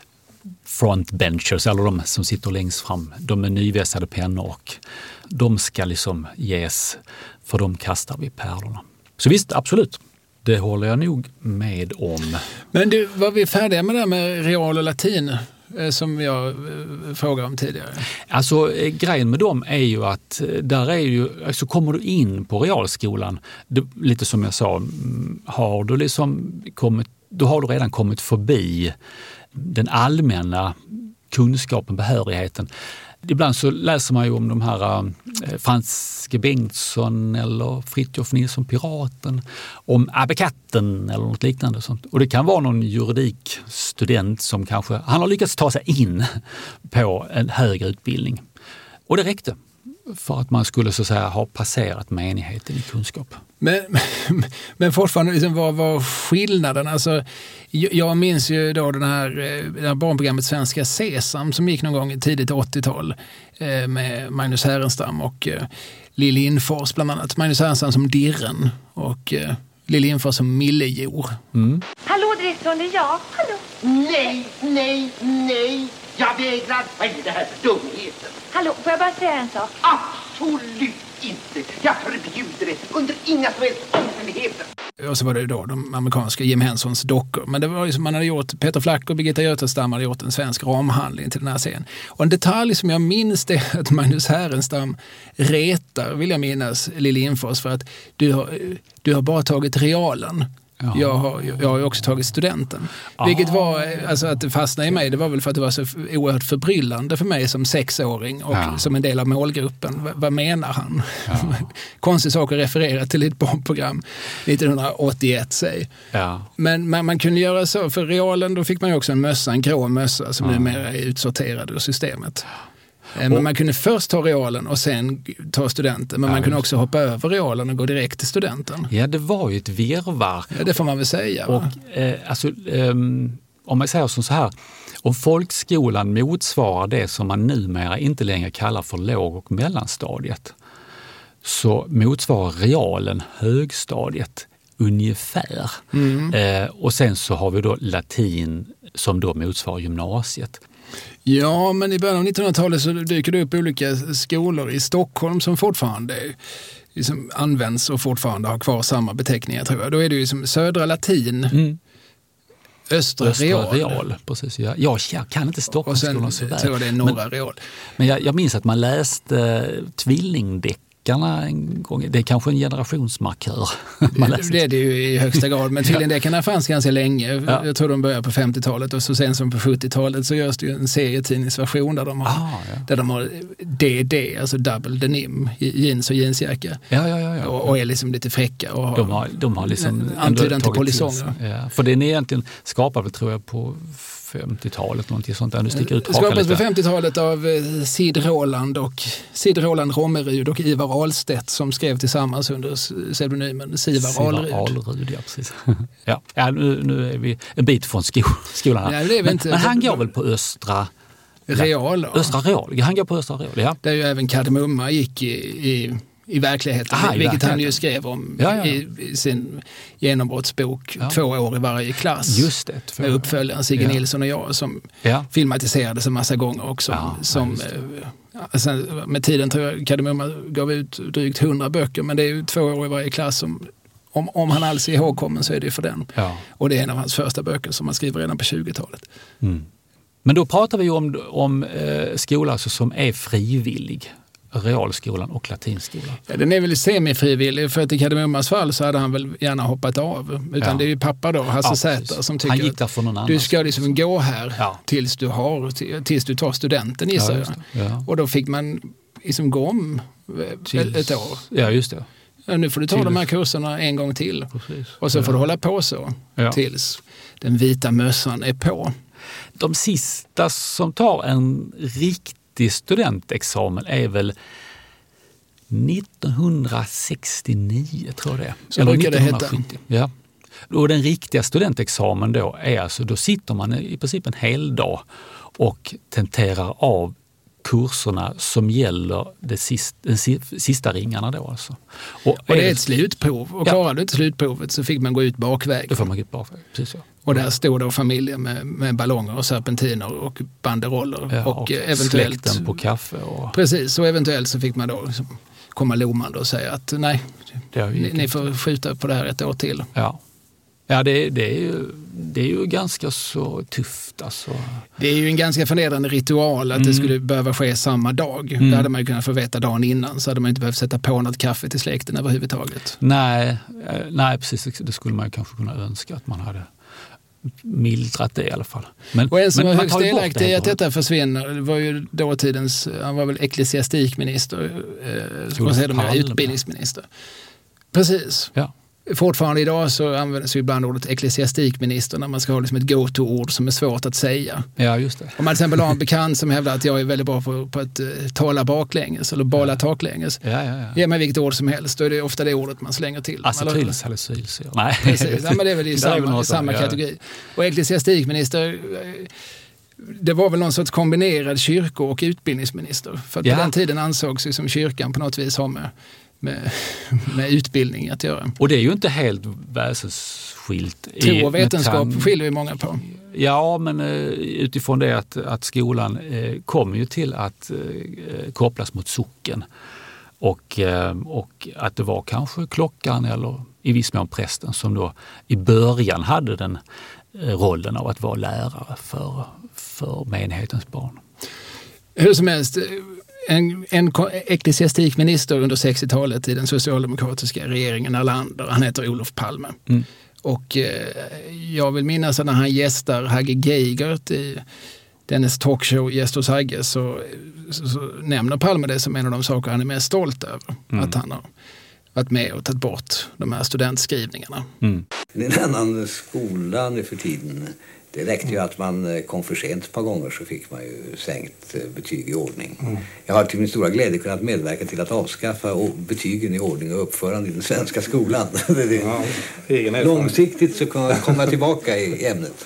S1: frontbenchers, eller de som sitter längst fram, de med nyvässade pennor och de ska liksom ges, för de kastar vi pärlorna. Så visst, absolut. Det håller jag nog med om.
S2: Men du, var vi färdiga med det här med real och latin som jag frågade om tidigare?
S1: Alltså grejen med dem är ju att där är ju, alltså kommer du in på realskolan, det, lite som jag sa, har du liksom kommit, då har du redan kommit förbi den allmänna kunskapen, behörigheten. Ibland så läser man ju om de här eh, Frans G. Bengtsson eller Fritjof Nilsson Piraten, om Abbe Katten eller något liknande. Sånt. Och det kan vara någon juridikstudent som kanske, han har lyckats ta sig in på en högre utbildning. Och det räckte för att man skulle så att säga ha passerat menigheten i kunskap.
S2: Men, men fortfarande, liksom, vad var skillnaden? Alltså, jag minns ju då den här, det här barnprogrammet Svenska Sesam som gick någon gång i tidigt åttiotal med Magnus Härenstam och Lill Lindfors bland annat. Magnus Härenstam som Dirren och Lill Lindfors som Millejor.
S1: Mm.
S3: Hallå direktorn, det är jag. Hallå.
S6: Nej, nej, nej. Jag vägrar. Vad är det här för dumheten?
S3: Hallå, får jag bara säga en sak?
S6: Absolut inte. Jag förbjuder det under inga som helst omständigheter.
S2: Och så var det då de amerikanska Jim Hensons dockor. Men det var ju som man hade gjort, Peter Flack och Birgitta Götestam hade gjort en svensk ramhandling till den här scenen. Och en detalj som jag minns det är att Magnus Härenstam retar, vill jag minnas, Lill Lindfors för att du har, du har bara tagit realen. Jag har, jag har ju också tagit studenten. Ah. Vilket var, alltså att det fastnade i mig, det var väl för att det var så oerhört förbryllande för mig som sexåring och ja. Som en del av målgruppen. V- vad menar han? Ja. Konstig sak att referera till ett barnprogram nittonhundraåttioett, säg. Ja. Men man, man kunde göra så, för realen då fick man ju också en mössa, en grå mössa som ja. numera är utsorterad ur systemet. Men och, man kunde först ta realen och sen ta studenten. Men ja, man kunde också hoppa över realen och gå direkt till studenten.
S1: Ja, det var ju ett virrvarr.
S2: Ja, det får man väl säga.
S1: Och, eh, alltså, eh, om man säger som så här, om folkskolan motsvarar det som man numera inte längre kallar för låg- och mellanstadiet, så motsvarar realen högstadiet ungefär. Mm. Eh, och sen så har vi då latin som då motsvarar gymnasiet.
S2: Ja, men i början av nittonhundratalet så dyker det upp olika skolor i Stockholm som fortfarande liksom används och fortfarande har kvar samma beteckningar, tror jag. Då är det ju som södra latin, mm. östra, östra real.
S1: real. Precis, ja. Jag, jag kan inte Stockholmsskolan så väl.
S2: Tror jag det är norra
S1: men,
S2: real.
S1: Men jag, jag minns att man läste uh, tvillingdäck en gång. Det är kanske en generationsmarkör.
S2: Det, det är det ju i högsta grad, men tvillingdeckarna fanns ganska länge. Ja. Jag tror de började på femtiotalet och så sen som på sjuttiotalet så görs det ju en serietidningsversion där de har, ah, ja. där de har D D, alltså double denim, jeans och jeansjacka.
S1: Ja, ja, ja, ja.
S2: Och, och är liksom lite fräcka. Och
S1: de, har, de har liksom
S2: antydan till polisonger.
S1: Ja, för den är egentligen skapad, tror jag, på femtiotalet, någonting sånt där. Nu sticker ut
S2: skapades på femtiotalet av Sid Roland och Sid Roland Romerud och Ivar Ahlstedt som skrev tillsammans under pseudonymen Sivar Ahlrud.
S1: Ahlrud, ja, precis. ja, ja nu, nu är vi en bit från sko- skolan här.
S2: Ja,
S1: men,
S2: inte,
S1: men han går väl på Östra
S2: Real.
S1: Ja, Östra Real. Han går på Östra Real, ja.
S2: Där ju även Kardemumma gick i, i i verkligheten, Aha, i vilket verkligheten. Han ju skrev om ja, ja. I, i sin genombrottsbok ja. Två år i varje klass.
S1: Just det.
S2: Med uppföljaren Sigge ja. Nilsson och jag som ja. filmatiserades en massa gånger också. Ja, som, ja, sen, med tiden tror jag Kardemumma gav ut drygt hundra böcker, men det är ju två år i varje klass som, om, om han alls är ihågkommen så är det för den. Ja. Och det är en av hans första böcker som han skriver redan på tjugotalet.
S1: Mm. Men då pratar vi ju om, om eh, skola alltså som är frivillig. realskolan och latinskolan.
S2: Ja, den är väl semifrivillig, för att i Kardemummas fall så hade han väl gärna hoppat av. Utan ja. det är ju pappa då, Hasse ja, Säter, som tycker
S1: han gick där för någon
S2: att du ska liksom gå här
S1: ja.
S2: tills, du har, tills du tar studenten i sig.
S1: Ja, ja.
S2: Och då fick man liksom gå om tills, ett år.
S1: Ja, just det.
S2: Ja, nu får du ta tills. de här kurserna en gång till. Precis. Och så får ja. du hålla på så ja. tills den vita mössan är på.
S1: De sista som tar en riktig studentexamen är väl nittonhundrasextionio, tror jag det är.
S2: Så eller brukar det heta.
S1: Ja. Och den riktiga studentexamen då är alltså, då sitter man i princip en hel dag och tenterar av kurserna som gäller det sista, den sista ringarna då alltså. Och,
S2: och det är ett slutprov. Och klarar ja. du inte slutprovet så fick man gå ut bakvägen.
S1: Då får man gå ut bakvägen, precis så.
S2: Och där stod då familjer med, med ballonger och serpentiner och banderoller.
S1: Ja, och,
S2: och eventuellt
S1: släkten på kaffe. Och...
S2: Precis, och eventuellt så fick man då liksom komma lommande och säga att nej, ni, ni får skjuta på det här ett år till.
S1: Ja, ja det, det, är ju, det är ju ganska så tufft. Alltså.
S2: Det är ju en ganska förnedrande ritual att mm. det skulle behöva ske samma dag. Mm. Det hade man ju kunnat få veta dagen innan, så hade man inte behövt sätta på något kaffe till släkten överhuvudtaget.
S1: Nej, nej precis. Det skulle man ju kanske kunna önska att man hade mildrat det i alla fall. Men,
S2: och en som
S1: men
S2: var högst delaktig i att detta försvinner, det var ju dåtidens, han var väl ecklesiastikminister, eh, och sedan utbildningsminister. Precis.
S1: Ja.
S2: Fortfarande idag så används ju ibland ordet ecklesiastikminister när man ska ha liksom ett go-to-ord som är svårt att säga.
S1: Ja, just det.
S2: Om man till exempel har en bekant som hävdar att jag är väldigt bra på, på att uh, tala baklänges eller bala ja. taklänges.
S1: Ja, ja, ja.
S2: Ge mig vilket ord som helst, då är det ofta det ordet man slänger till.
S1: Acetyls eller sylsyra. Nej.
S2: Precis, ja, men det är väl i samma, samma
S1: ja.
S2: kategori. Och ecklesiastikminister, det var väl någon sorts kombinerad kyrko- och utbildningsminister. För att ja. på den tiden ansågs ju som kyrkan på något vis ha med Med, med utbildning att göra.
S1: Och det är ju inte helt väsensskilt.
S2: Tro och vetenskap skiljer ju många på.
S1: Ja, men utifrån det att, att skolan eh, kommer ju till att eh, kopplas mot socken. Och, eh, och att det var kanske klockan eller i viss mån prästen som då i början hade den eh, rollen av att vara lärare för, för menighetens barn.
S2: Hur som helst, En, en ecklesiastikminister under sextiotalet i den socialdemokratiska regeringen Erlander, han heter Olof Palme. Mm. Och eh, jag vill minnas att när han gästar Hagge Geigert i dennes talkshow Gäst hos Hagge så, så, så nämner Palme det som en av de saker han är mest stolt över. Mm. Att han har varit med och tagit bort de här studentskrivningarna.
S7: Mm. En annan skola nu för tiden. Det räckte ju att man kom för sent ett par gånger så fick man ju sänkt betyg i ordning. Mm. Jag har till min stora glädje kunnat medverka till att avskaffa betygen i ordning och uppförande i den svenska skolan. Ja, långsiktigt så kommer jag tillbaka i ämnet.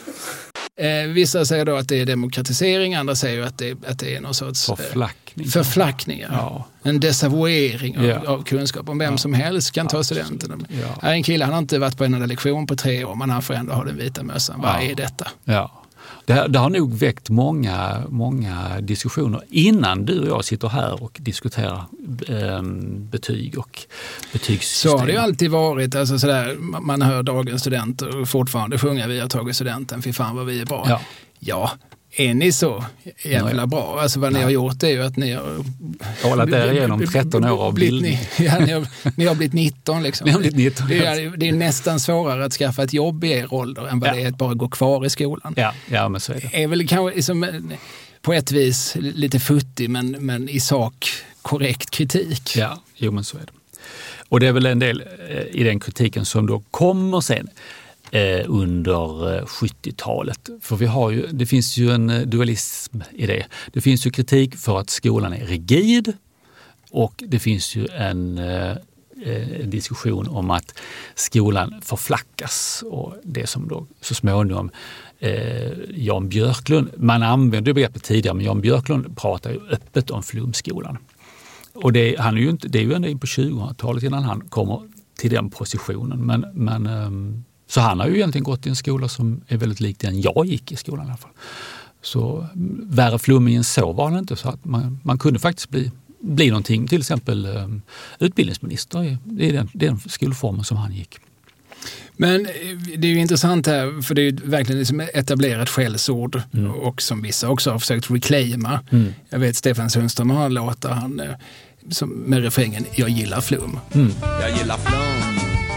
S2: Eh, vissa säger då att det är demokratisering, andra säger att det, att det är någon sorts
S1: förflackning.
S2: Eh, förflackningar. Ja. En desavouering av,
S1: ja.
S2: av kunskap om vem ja. som helst kan ta ja, studenten. Ja. Här är en kille, han har inte varit på en enda lektion på tre år, men han får ändå ha den vita mössan. Ja. Vad är detta?
S1: Ja. Det, det har nog väckt många, många diskussioner innan du och jag sitter här och diskuterar eh, betyg och betygssystem.
S2: Så har det ju alltid varit. Alltså sådär, man hör dagens studenter fortfarande sjunga vi har tagit studenten, fy fan vad vi är bra.
S1: Ja,
S2: ja. Är ni så jävla bra? Alltså vad ni ja. har gjort är ju att ni har
S1: hållit där igenom tretton år av bildning.
S2: Ja, ni, har, ni har blivit nitton liksom.
S1: Ni har blivit nitton.
S2: Det är, det är nästan svårare att skaffa ett jobb i er ålder än vad ja. det är att bara gå kvar i skolan.
S1: Ja, ja men så är det.
S2: Det är väl kanske liksom, på ett vis lite futtig men, men i sak korrekt kritik.
S1: Ja, jo men så är det. Och det är väl en del eh, i den kritiken som då kommer sen. Eh, under sjuttiotalet. För vi har ju, det finns ju en dualism i det. Det finns ju kritik för att skolan är rigid och det finns ju en, eh, en diskussion om att skolan förflackas och det som då så småningom eh, Jan Björklund, man använde begreppet tidigare, men Jan Björklund pratar ju öppet om flumskolan. Och det, han är ju inte, det är ju ändå in på tjugohundratalet innan han kommer till den positionen. Men, men eh, så han har ju egentligen gått i en skola som är väldigt lik den jag gick i skolan i alla fall. Så värre flummig än så var det inte. Så att man, man kunde faktiskt bli, bli någonting, till exempel um, utbildningsminister i, i den, den skolformen som han gick.
S2: Men det är ju intressant här, för det är ju verkligen liksom etablerat skällsord mm. och som vissa också har försökt reclaima. Mm. Jag vet Stefan Sundström har en låt där han som med refrängen Jag gillar flum.
S1: Mm.
S8: Jag gillar flum.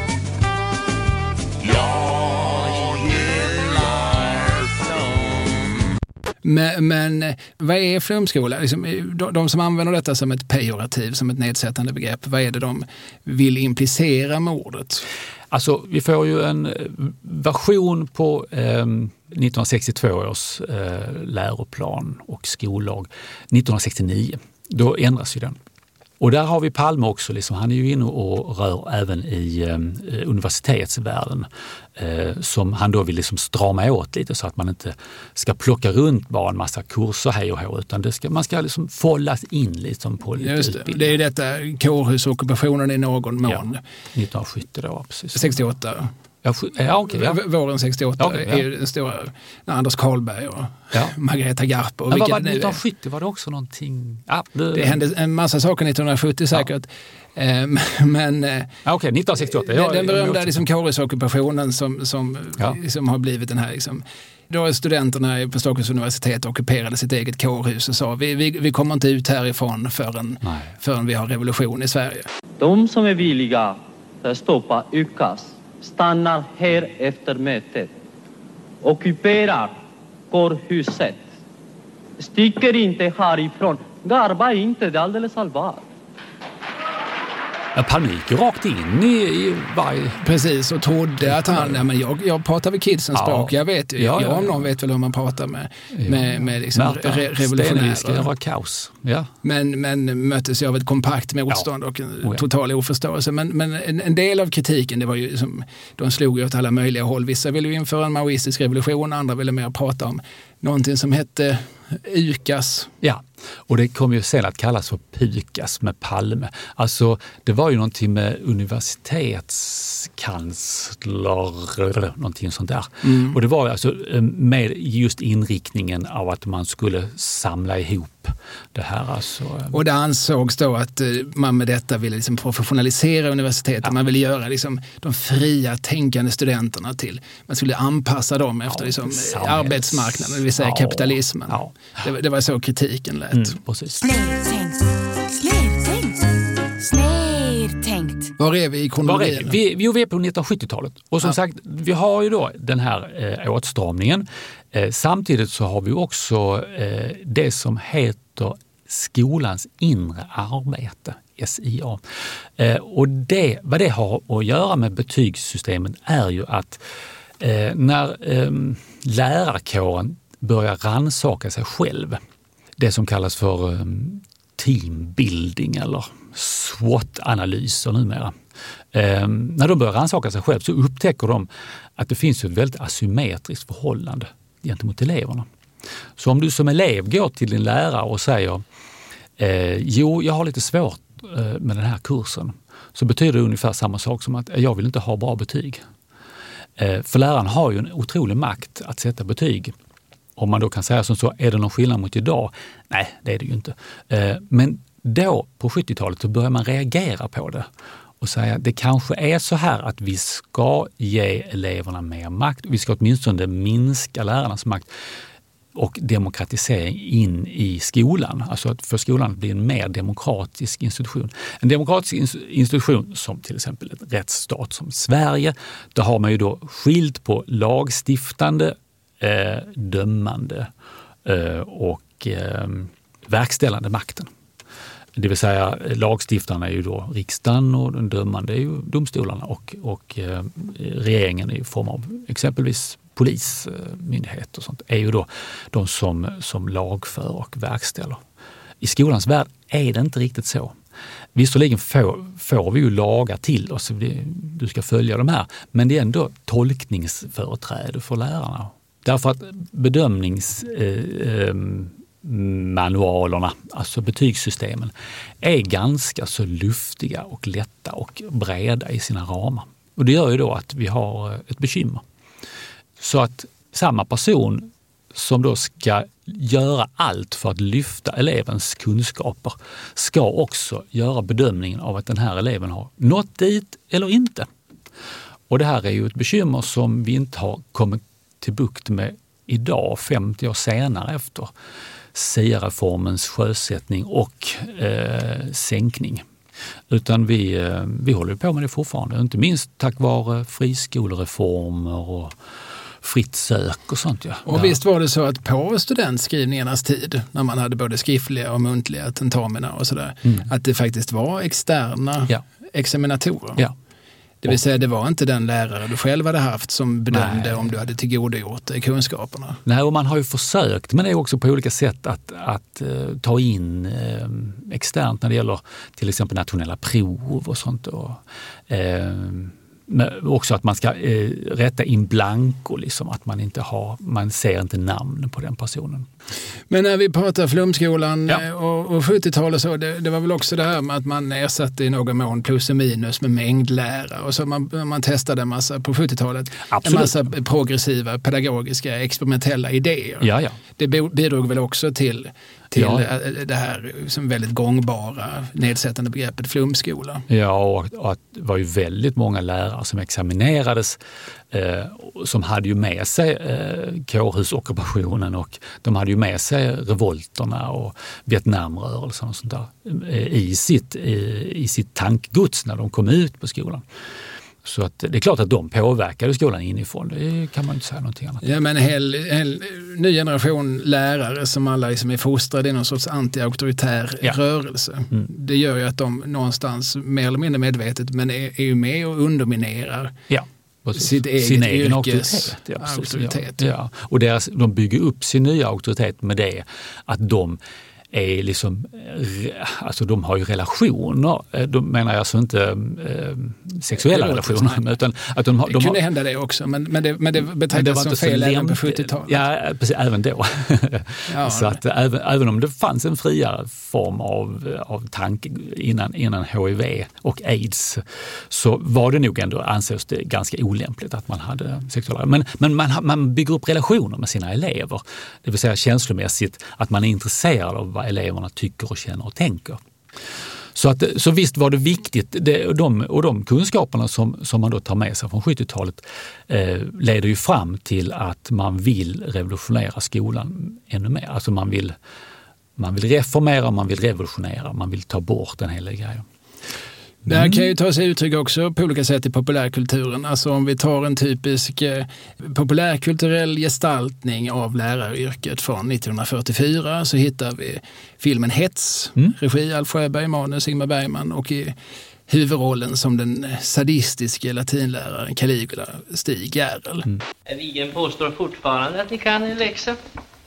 S8: Jag gillar flum.
S2: Men, men vad är flumskola? Liksom, de, de som använder detta som ett pejorativ, som ett nedsättande begrepp, vad är det de vill implicera med ordet?
S1: Alltså, vi får ju en version på eh, nittonhundrasextiotvå års eh, läroplan och skollag nittonhundrasextionio. Då ändras ju den. Och där har vi Palme också, liksom, han är ju inne och rör även i eh, universitetsvärlden eh, som han då vill liksom strama åt lite så att man inte ska plocka runt bara en massa kurser hej och hå, utan det ska, man ska liksom fållas in liksom på lite
S2: Just det.
S1: utbildning.
S2: Det är ju detta kårhusockupationen i någon mån.
S1: Ja, nittonhundrasjuttio då, precis.
S2: sextioåtta.
S1: Ja, ja, okay, ja.
S2: Våren sextioåtta
S1: okay, ja.
S2: är ju den stora, när Anders Karlberg och
S1: ja.
S2: Margareta Garp. Och
S1: ja,
S2: vilka
S1: var
S2: det nu
S1: nittonhundrasjuttio var det också någonting... Ja, det...
S2: det hände en massa saker nittonhundrasjuttio säkert. Ja. Men
S1: ja, okay, nittonhundrasextioåtta.
S2: Den, den berömda liksom, kårhusockupationen som, som
S1: ja.
S2: liksom, har blivit den här... Liksom, då studenterna på Stockholms universitet ockuperade sitt eget kårhus och sa vi, vi, vi kommer inte ut härifrån förrän, förrän vi har revolution i Sverige.
S9: De som är villiga att stoppa U K A S stannar här efter mötet. Ockuperar kårhuset. Sticker inte härifrån. Garba inte, det är alldeles allvar.
S1: Ja, Palme gick rakt in i, i varje...
S2: Precis, och trodde att han... Ja, men jag, jag pratar väl kidsens ja. språk, jag vet ju. Ja, jag om ja. någon vet väl hur man pratar med, ja. med, med liksom re, revolutionärer.
S1: Ska göra kaos. Ja.
S2: Men, men möttes jag av ett kompakt motstånd ja. och en oh, ja. total oförståelse. Men, men en, en del av kritiken, det var ju som, de slog ju åt alla möjliga håll. Vissa ville ju införa en maoistisk revolution, andra ville mer prata om någonting som hette U K A S.
S1: Ja, och det kom ju sen att kallas för PUKAS med Palme. Alltså det var ju någonting med universitetskansler, någonting sånt där. Mm. Och det var alltså med just inriktningen av att man skulle samla ihop det här. Alltså.
S2: Och det ansågs då att man med detta ville liksom professionalisera universitetet. Ja. Man ville göra liksom de fria tänkande studenterna till. Man skulle anpassa dem efter ja, liksom arbetsmarknaden, det vill säga ja. kapitalismen. Ja. Det, det var så kritiken lät. Mm,
S1: precis.
S10: Snedtänkt, snedtänkt, snedtänkt.
S2: Var är vi i kronologin?
S1: Vi, vi är på nittonhundrasjuttiotalet. Och som ja. sagt, vi har ju då den här eh, åtstramningen. Eh, samtidigt så har vi också eh, det som heter skolans inre arbete, S I A. Eh, och det, vad det har att göra med betygssystemet är ju att eh, när eh, lärarkåren börjar rannsaka sig själv, det som kallas för eh, teambuilding eller SWOT-analyser numera. Eh, när de börjar rannsaka sig själv så upptäcker de att det finns ett väldigt asymmetriskt förhållande gentemot eleverna. Så om du som elev går till din lärare och säger eh, jo, jag har lite svårt eh, med den här kursen, så betyder det ungefär samma sak som att jag vill inte ha bra betyg. Eh, för läraren har ju en otrolig makt att sätta betyg. Om man då kan säga som så, är det någon skillnad mot idag? Nej, det är det ju inte. Eh, men då på sjuttiotalet så börjar man reagera på det och säga att det kanske är så här att vi ska ge eleverna mer makt. Vi ska åtminstone minska lärarnas makt och demokratisering in i skolan. Alltså att för skolan att bli en mer demokratisk institution. En demokratisk institution som till exempel en rättsstat som Sverige, där har man ju då skilt på lagstiftande, eh, dömande eh, och eh, verkställande makten. Det vill säga lagstiftarna är ju då riksdagen och den dömande är ju domstolarna och, och eh, regeringen i form av exempelvis polismyndighet och sånt är ju då de som, som lagför och verkställer. I skolans värld är det inte riktigt så. Visserligen får, får vi ju lagar till oss, du ska följa de här, men det är ändå tolkningsföreträde för lärarna. Därför att bedömnings... Eh, eh, manualerna, alltså betygssystemen, är ganska så luftiga och lätta och breda i sina ramar. Och det gör ju då att vi har ett bekymmer. Så att samma person som då ska göra allt för att lyfta elevens kunskaper ska också göra bedömningen av att den här eleven har nått dit eller inte. Och det här är ju ett bekymmer som vi inte har kommit till bukt med idag, femtio år senare efter S I A-reformens sjösättning och eh, sänkning. Utan vi, eh, vi håller på med det fortfarande, inte minst tack vare friskolereformer och fritt sök och sånt. Ja.
S2: Och visst var det så att på studentskrivningarnas tid, när man hade både skriftliga och muntliga tentamina och sådär, mm. att det faktiskt var externa ja. examinatorer.
S1: Ja.
S2: Det vill säga, det var inte den lärare du själv hade haft som bedömde Nej. om du hade tillgodogjort kunskaperna.
S1: Nej, och man har ju försökt, men det är också på olika sätt att, att uh, ta in uh, externt när det gäller till exempel nationella prov och sånt. Och, uh, men också att man ska uh, rätta in blanko, liksom, att man inte har, man ser inte namn på den personen.
S2: Men när vi pratar Flumskolan
S1: ja.
S2: och, och sjuttiotalet så, det, det var väl också det här med att man ersatte i någon mån plus och minus med mängdlära och så man, man testade en massa på sjuttiotalet
S1: Absolut.
S2: en massa progressiva, pedagogiska, experimentella idéer.
S1: Ja, ja.
S2: Det bidrog väl också till, till
S1: ja.
S2: det här som väldigt gångbara nedsättande begreppet flumskola.
S1: Ja, och, och att det var ju väldigt många lärare som examinerades eh, som hade ju med sig eh, kårhusockupationen och de hade ju med sig revolterna och Vietnamrörelsen och sånt där i sitt, i, i sitt tankgods när de kom ut på skolan. Så att det är klart att de påverkade skolan inifrån, det kan man inte säga någonting annat.
S2: Ja, men en hel, hel ny generation lärare som alla liksom är fostrade i någon sorts anti-auktoritär ja. rörelse. Mm. Det gör ju att de någonstans mer eller mindre medvetet men är, är ju med och underminerar
S1: ja.
S2: sitt eget
S1: sin egen
S2: yrkes
S1: auktoritet. Ja,
S2: auktoritet.
S1: Ja, ja. Och deras, de bygger upp sin nya auktoritet med det att de är liksom, alltså de har ju relationer, de menar jag alltså inte eh, sexuella relationer, utan att de har...
S2: Det
S1: de
S2: kunde
S1: har,
S2: hända det också, men, men, det, men det betraktas som fel även på sjuttiotalet.
S1: Ja, precis, även då.
S2: Ja,
S1: så att även, även om det fanns en friare form av, av tanke innan, innan H I V och AIDS, så var det nog ändå, ansågs det ganska olämpligt att man hade sexuella. Men, men man, man bygger upp relationer med sina elever, det vill säga känslomässigt att man är intresserad av vad eleverna tycker och känner och tänker. Så, att, så visst var det viktigt, det, och, de, och de kunskaperna som, som man då tar med sig från sjuttiotalet eh, leder ju fram till att man vill revolutionera skolan ännu mer. Alltså man vill, man vill reformera, man vill revolutionera, man vill ta bort en hel del grejer.
S2: Det här kan ju ta sig uttryck också på olika sätt i populärkulturen. Alltså om vi tar en typisk eh, populärkulturell gestaltning av läraryrket från nittonhundrafyrtiofyra så hittar vi filmen Hets, mm. regi Alf Sjöberg, manus Ingmar Bergman och i huvudrollen som den sadistiske latinläraren Caligula Stig Järrel.
S11: Mm. Wiggen påstår fortfarande att ni kan en läxa.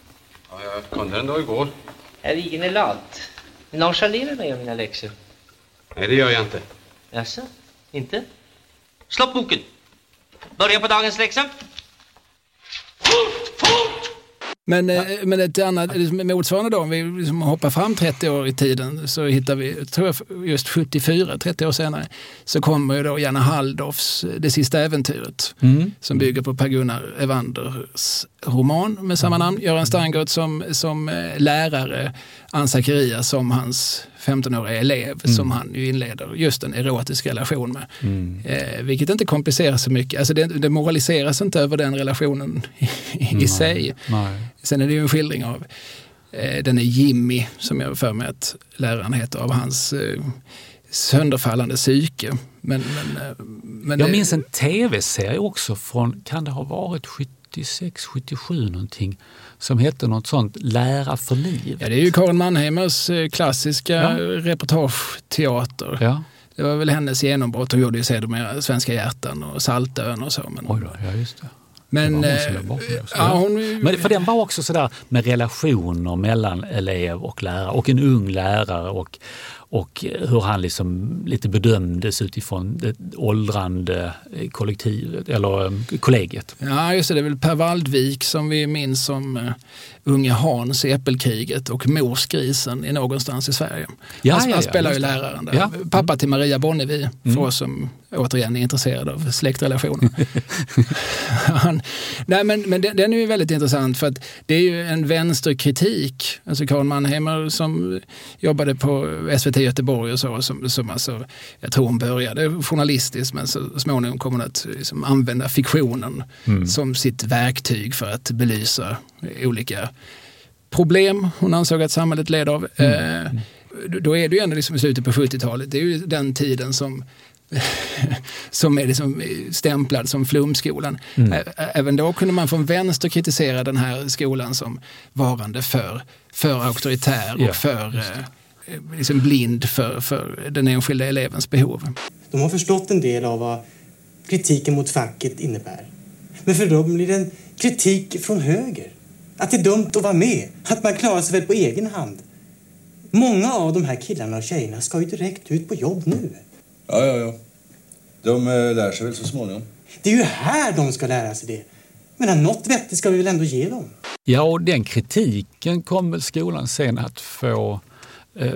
S12: Ja, jag kunde den då igår.
S11: Herr Wiggen är lat. Ni nonchalerar mig om mina läxor.
S12: Nej, det gör jag inte.
S11: Jaså? Inte? Slå boken! Börja på dagens läxa. Fort, fort!
S2: Men, men ett annat, motsvarande då, om vi liksom hoppar fram trettio år i tiden så hittar vi, tror jag just sjuttiofyra, trettio år senare, så kommer ju då Janne Halldorfs Det sista äventyret mm. som bygger på Per Gunnar Evanders roman med samma namn. Göran Steingart som, som lärare, Ann Zacharias som hans femtonåriga elev mm. som han ju inleder just en erotisk relation med. Mm. Eh, vilket inte komplicerar så mycket. Alltså det, det moraliseras inte över den relationen i, i Nej. sig. Nej. Sen är det ju en skildring av eh, den är Jimmy, som jag för mig att läraren heter, av hans eh, sönderfallande psyke. Men, men, eh, men
S1: jag
S2: det,
S1: minns en tv-serie också från, kan det ha varit sjuttiosex sjuttiosju någonting, som hette något sånt, Lära för liv.
S2: Ja, det är ju Karin Mannheimers klassiska ja. reportageteater. Ja. Det var väl hennes genombrott. Hon gjorde ju sedermera Svenska hjärtan och Saltön och så. Men,
S1: Oj då, ja just det.
S2: Men,
S1: det
S2: eh,
S1: ja, hon, men för den var också sådär med relationer mellan elev och lärare och en ung lärare och, och hur han liksom lite bedömdes utifrån det åldrande kollektivet eller kollegiet.
S2: Ja just det, det är väl Per Waldvik som vi minns som uh, unge Hans i Äppelkriget och Morsgrisen i någonstans i Sverige.
S1: Ja,
S2: han
S1: ja,
S2: han
S1: ja,
S2: spelar ju läraren där. Ja. Pappa till Maria Bonnevie, för mm. oss som återigen är intresserade av släktrelationer. han, nej, men, men den, den är ju väldigt intressant för att det är ju en vänsterkritik. Alltså Karin Mannheimer som jobbade på S V T Göteborg och så, som, som alltså, jag tror hon började journalistiskt men så småningom kommer hon att liksom, använda fiktionen mm. som sitt verktyg för att belysa olika problem hon ansåg att samhället led av. Mm. Eh, då är det ju ändå liksom i slutet på sjuttiotalet. Det är ju den tiden som som är liksom stämplad som flumskolan. Mm. Även då kunde man från vänster kritisera den här skolan som varande för, för auktoritär och yeah. för liksom blind för, för den enskilda elevens behov.
S13: De har förstått en del av vad kritiken mot facket innebär. Men för dem blir det en kritik från höger. Att det är dumt att vara med. Att man klarar sig väl på egen hand. Många av de här killarna och tjejerna ska ju direkt ut på jobb nu.
S14: Ja, ja, ja. De äh, lär sig väl så småningom.
S13: Det är ju här de ska lära sig det. Men något vettigt ska vi väl ändå ge dem.
S1: Ja, och den kritiken kom väl skolan sen att få eh,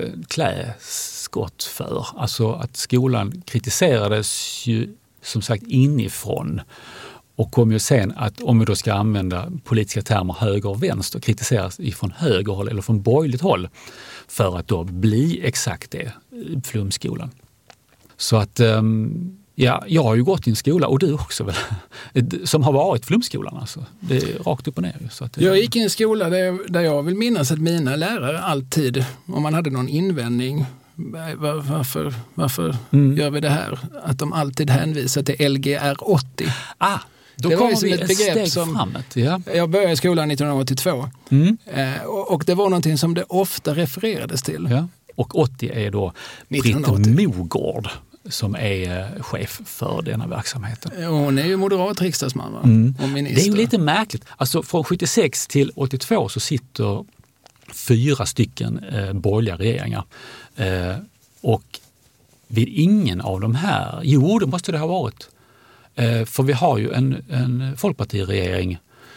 S1: kläskott för. Alltså att skolan kritiserades ju som sagt inifrån. Och kom ju sen att, om vi då ska använda politiska termer höger och vänster, kritiseras ifrån högerhåll eller från borgerligt håll för att då bli exakt det, flumskolan. Så att, ja, jag har ju gått i en skola, och du också väl, som har varit flumskolan alltså. Det är rakt upp och ner. Så att det...
S2: Jag gick i en skola där, där jag vill minnas att mina lärare alltid, om man hade någon invändning, var, varför, varför mm. gör vi det här? Att de alltid hänvisar till L G R åttio.
S1: Ah, då
S2: det
S1: kommer
S2: var
S1: vi
S2: ett
S1: ett
S2: begrepp
S1: steg
S2: som,
S1: framåt. Ja.
S2: Jag började i skolan nittonhundraåttiotvå
S1: mm.
S2: eh, och, och det var någonting som det ofta refererades till.
S1: Ja. Och åttio är då Britt Mogård som är chef för denna verksamheten.
S2: Hon är ju moderat riksdagsman, va?
S1: Mm.
S2: Och minister.
S1: Det är ju lite märkligt. Alltså från sjuttiosex till åttiotvå så sitter fyra stycken eh, borgerliga regeringar. Eh, och vid ingen av de här, jo det måste det ha varit. Eh, för vi har ju en, en folkpartiregering.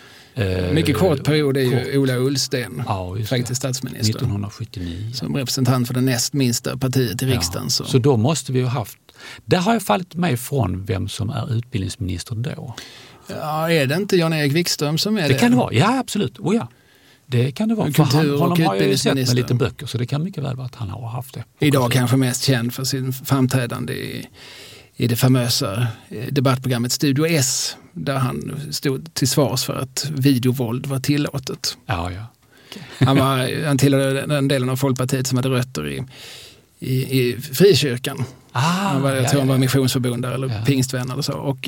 S2: Eh, Mycket kort period är ju
S1: kort.
S2: Ola Ullsten,
S1: ja,
S2: faktiskt statsminister.
S1: nittonhundrasjuttionio.
S2: Som representant för det näst minsta partiet i riksdagen.
S1: Ja.
S2: Så.
S1: så då måste vi ha haft, där har jag fallit mig från vem som är utbildningsminister då.
S2: Ja, är det inte Jan-Erik Wikström som är det?
S1: Det kan det vara, ja absolut. Oh, ja. Det kan det vara. För han, honom har jag ju sett med lite böcker, så det kan mycket väl vara att han har haft det.
S2: Idag kanske mest känd för sin framträdande i, i det famösa debattprogrammet Studio S, där han stod till svars för att videovåld var tillåtet.
S1: Ja, ja.
S2: Okay. Han, var, han tillhörde den delen av Folkpartiet som hade rötter i, i, i frikyrkan.
S1: Ah,
S2: han var, jag
S1: ja,
S2: tror han var
S1: ja.
S2: missionsförbundare eller
S1: ja.
S2: pingstvän eller så. Och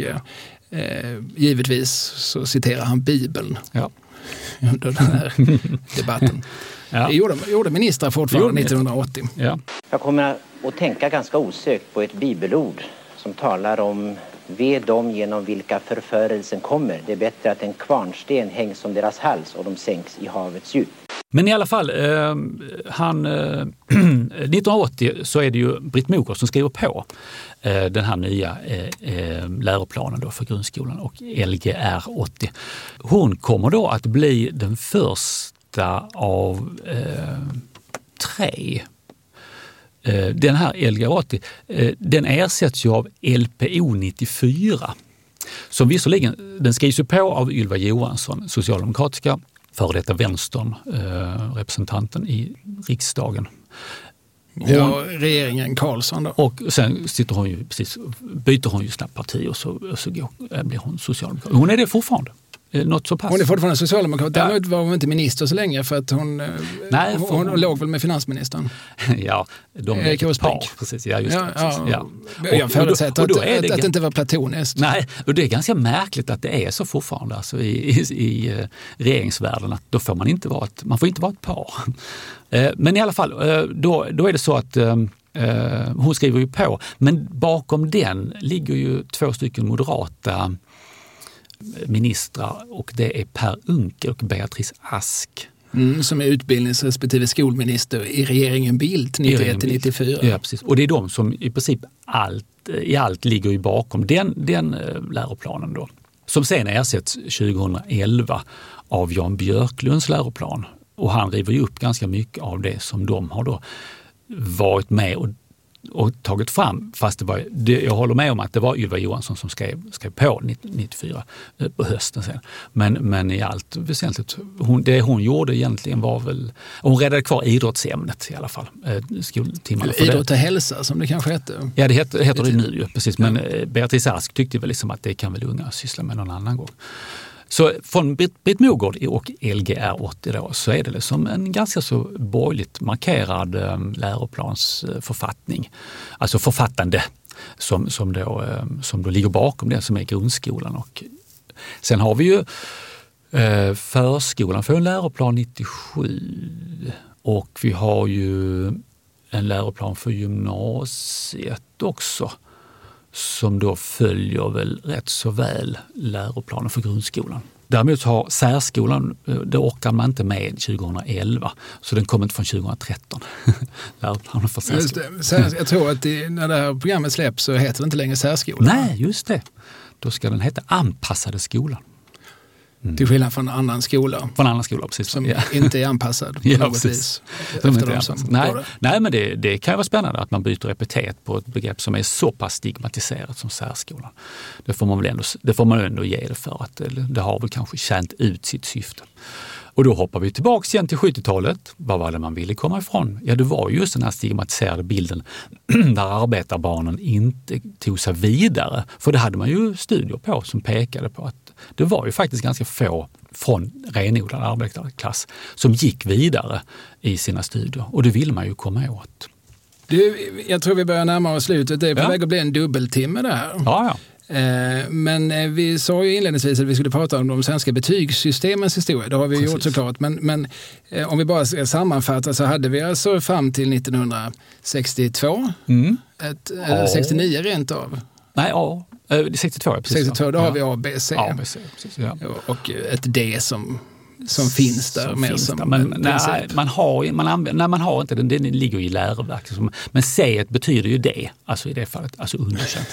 S2: eh, givetvis så citerar han Bibeln.
S1: Ja.
S2: Under den här debatten. Ja. Det gjorde, gjorde ministrar fortfarande gjorde nittonhundraåttio.
S1: Ja.
S15: Jag kommer att tänka ganska osökt på ett bibelord som talar om ve dem genom vilka förförelsen kommer. Det är bättre att en kvarnsten hängs om deras hals och de sänks i havets djup.
S1: Men i alla fall, eh, han, eh, nittonhundraåttio så är det ju Britt Mogård som skriver på eh, den här nya eh, eh, läroplanen då för grundskolan och L G R åttio. Hon kommer då att bli den första av eh, tre. Eh, den här L G R åttio, eh, den ersätts ju av L P O nittiofyra. Som visserligen, den skrivs ju på av Ylva Johansson, socialdemokratiska före detta vänstern, eh, representanten i riksdagen.
S2: Hon, ja, regeringen Karlsson då.
S1: Och sen sitter hon ju, precis, byter hon ju snabbt parti och så, och så går, blir hon socialdemokrat. Hon är det fortfarande. Något så pass.
S2: Hon är fortfarande socialdemokrat. Däremot var hon inte minister så länge för att hon,
S1: Nej,
S2: hon, hon, hon låg väl med finansministern.
S1: Ja, de
S2: är ett par.
S1: Precis, ja, just
S2: ja,
S1: det. Precis,
S2: ja.
S1: Ja.
S2: Jag förutsätter att, att,
S1: det,
S2: att det inte var platoniskt.
S1: Nej, och det är ganska märkligt att det är så fortfarande alltså, i, i, i regeringsvärlden att då får man inte vara ett, man får inte vara ett par. Men i alla fall, då, då är det så att hon skriver ju på, men bakom den ligger ju två stycken moderata ministrar och det är Per Unckel och Beatrice Ask.
S2: Mm, som är utbildnings- respektive skolminister i regeringen Bildt nittioett till nittiofyra.
S1: Ja, precis. Och det är de som i princip allt, i allt ligger ju bakom den, den läroplanen då. Som sen ersätts tjugohundraelva av Jan Björklunds läroplan. Och han river ju upp ganska mycket av det som de har då varit med och och tagit fram, fast det var, det, jag håller med om att det var Ylva Johansson som skrev, skrev på nittiofyra på hösten sen. Men, men i allt väsentligt, hon, det hon gjorde egentligen var väl, hon räddade kvar idrottsämnet i alla fall. Skoltimmarna för
S2: idrott och
S1: det.
S2: hälsa som det kanske heter.
S1: Ja, det heter, heter det nu ju, precis. Men ja. Beatrice Ask tyckte väl liksom att det kan väl unga syssla med någon annan gång. Så från Britt, Britt Mogård och L G R åttio då, så är det liksom en ganska så borgerligt markerad eh, läroplansförfattning. Alltså författande som, som, då, eh, som då ligger bakom det som är grundskolan. Och sen har vi ju eh, förskolan för en läroplan nittiosju och vi har ju en läroplan för gymnasiet också som då följer väl rätt så väl läroplanen för grundskolan. Däremot har särskolan, det orkar man inte med tjugoelva, så den kommer inte från tjugohundratretton. Läroplanen för särskolan.
S2: Just det. Jag tror att det, när det här programmet släpps så heter det inte längre särskolan.
S1: Nej, just det. Då ska den heta anpassade skolan.
S2: Mm. Till skillnad från en annan skola.
S1: Från en annan skola, precis.
S2: Som
S1: ja.
S2: inte är anpassad på
S1: ja,
S2: något
S1: precis.
S2: vis.
S1: Efter de som nej, nej, men det, det kan vara spännande att man byter epitet på ett begrepp som är så pass stigmatiserat som särskolan. Det får man väl ändå, det får man ändå ge det för att det, det har väl kanske känt ut sitt syfte. Och då hoppar vi tillbaka igen till sjuttiotalet. Vad var det man ville komma ifrån? Ja, det var just den här stigmatiserade bilden där arbetarbarnen inte tog sig vidare. För det hade man ju studier på som pekade på att det var ju faktiskt ganska få från renodlad arbetarklass som gick vidare i sina studier. Och det vill man ju komma åt.
S2: Du, jag tror vi börjar närma oss slutet. Det är på
S1: ja.
S2: väg att bli en dubbeltimme där.
S1: Ja, ja.
S2: Men vi sa ju inledningsvis att vi skulle prata om de svenska betygssystemens historia. Det har vi Precis. gjort såklart. Men, men om vi bara ska sammanfatta så hade vi alltså fram till nittonhundrasextiotvå, mm. ett, eller sextionio rent av.
S1: Nej, ja. sextiotvå, precis.
S2: sextiotvå, då
S1: ja.
S2: har vi A, B, C.
S1: A, B, C precis, ja.
S2: Och ett D som, som finns där.
S1: Som
S2: mer
S1: finns
S2: som
S1: där. Men nej, man har, man använder, nej, man har inte den, den ligger i läroverk. Men C betyder ju det, alltså i det fallet, alltså underkänt.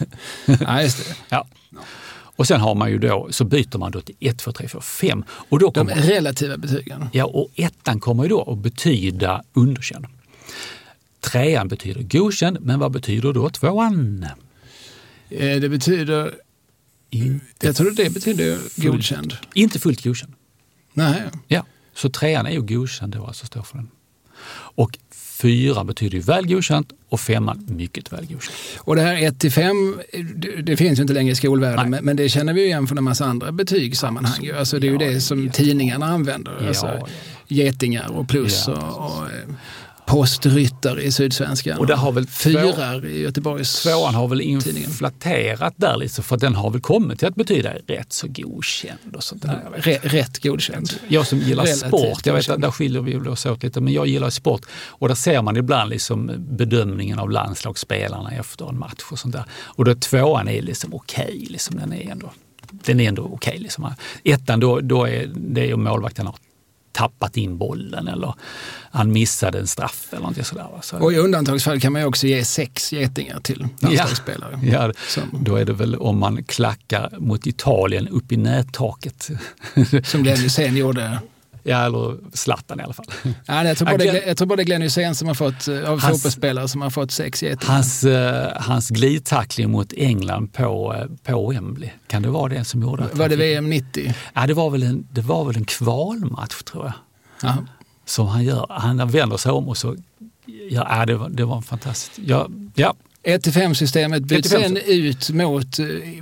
S2: Ja, just det.
S1: Ja. Och sen har man ju då, så byter man då till ett, två, tre, fyra, fem. Och då
S2: De
S1: kommer,
S2: relativa betygen.
S1: Ja, och ettan kommer ju då att betyda underkänd. Trean betyder godkänd, men vad betyder då tvåan?
S2: Det betyder, inte jag tror det betyder godkänd.
S1: Fullt, inte fullt godkänd.
S2: Nej.
S1: Ja, så trean är ju godkänd då, alltså står för den. Och fyra betyder ju väl godkänt och femman mycket väl godkänt.
S2: Och det här ett till fem, det, det finns ju inte längre i skolvärlden, men, men det känner vi ju igen från en massa andra betygssammanhang. Alltså det är ju ja, det som det tidningarna använder. Ja, alltså ja. Getingar och plus ja, och, och postryttare i Sydsvenskan.
S1: Och det har väl
S2: fyrar i Göteborgs
S1: tvåan har väl inflaterat där lite, för den har väl kommit till att betyda rätt så godkänd och sånt där.
S2: Rätt, rätt godkänd.
S1: Jag som gillar Relativt sport, jag vet att där skiljer vi oss åt lite, men jag gillar sport och där ser man ibland liksom bedömningen av landslagsspelarna efter en match och sånt där. Och då tvåan är liksom okej, okay, liksom den är ändå den är ändå okej okay, liksom. Ettan då, då är det ju målvakten har tappat in bollen eller han missade en straff eller något sådär. Så.
S2: Och i undantagsfall kan man ju också ge sex getingar till landslagsspelare.
S1: Ja, ja som, då är det väl om man klackar mot Italien upp i nättaket.
S2: Som Glenn Hysén gjorde.
S1: Ja, eller Zlatan i alla fall.
S2: Ja, jag, tror både, Glenn, jag tror både Glenn Hysén som har fått, av hans, fotbollsspelare som har fått sex getingar.
S1: Hans, uh, hans glidtackling mot England på, uh, på Wembley, kan det vara det som gjorde att
S2: var det V M nittio?
S1: Ja, det var väl en, det var väl en kvalmatch tror jag.
S2: Aha.
S1: Som han gör. Han vänder sig om och så, ja, det var, det var fantastiskt. Ja, ja.
S2: ett till fem systemet byts sen ut mot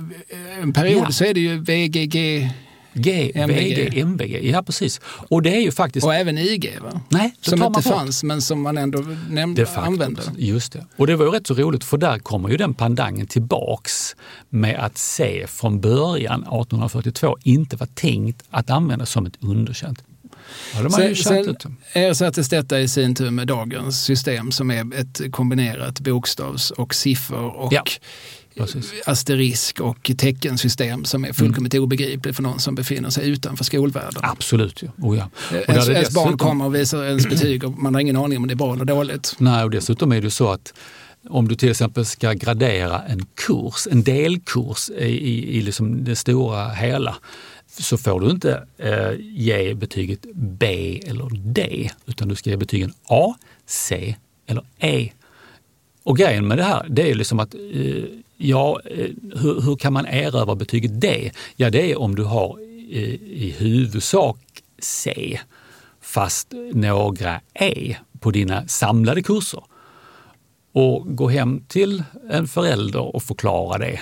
S2: en period ja. Så är det ju V G G
S1: G,
S2: M V G.
S1: V G, M V G, ja precis. Och det är ju faktiskt...
S2: Och även I G va?
S1: Nej,
S2: som inte fanns men som man ändå nämnde, använde.
S1: Just det. Och det var ju rätt så roligt för där kommer ju den pandangen tillbaks med att C från början arton fyrtiotvå inte var tänkt att användas som ett underkänt. Ja,
S2: sen sen ersattes detta i sin tur med dagens system som är ett kombinerat bokstavs- och siffror och ja. Precis. Asterisk och teckensystem som är fullkomligt mm. obegripligt för någon som befinner sig utanför skolvärlden.
S1: Absolut, ja. Oh, ja.
S2: Och ens dessutom... barn kommer och visar ens betyg och man har ingen aning om det är bra eller dåligt.
S1: Nej, och dessutom är det så att om du till exempel ska gradera en kurs, en delkurs i, i, i liksom det stora hela, så får du inte eh, ge betyget B eller D, utan du ska ge betygen A, C eller E. Och grejen med det här, det är liksom att eh, ja, hur, hur kan man erövra betyget D? Ja, det är om du har eh, i huvudsak C fast några E på dina samlade kurser. Och gå hem till en förälder och förklara det.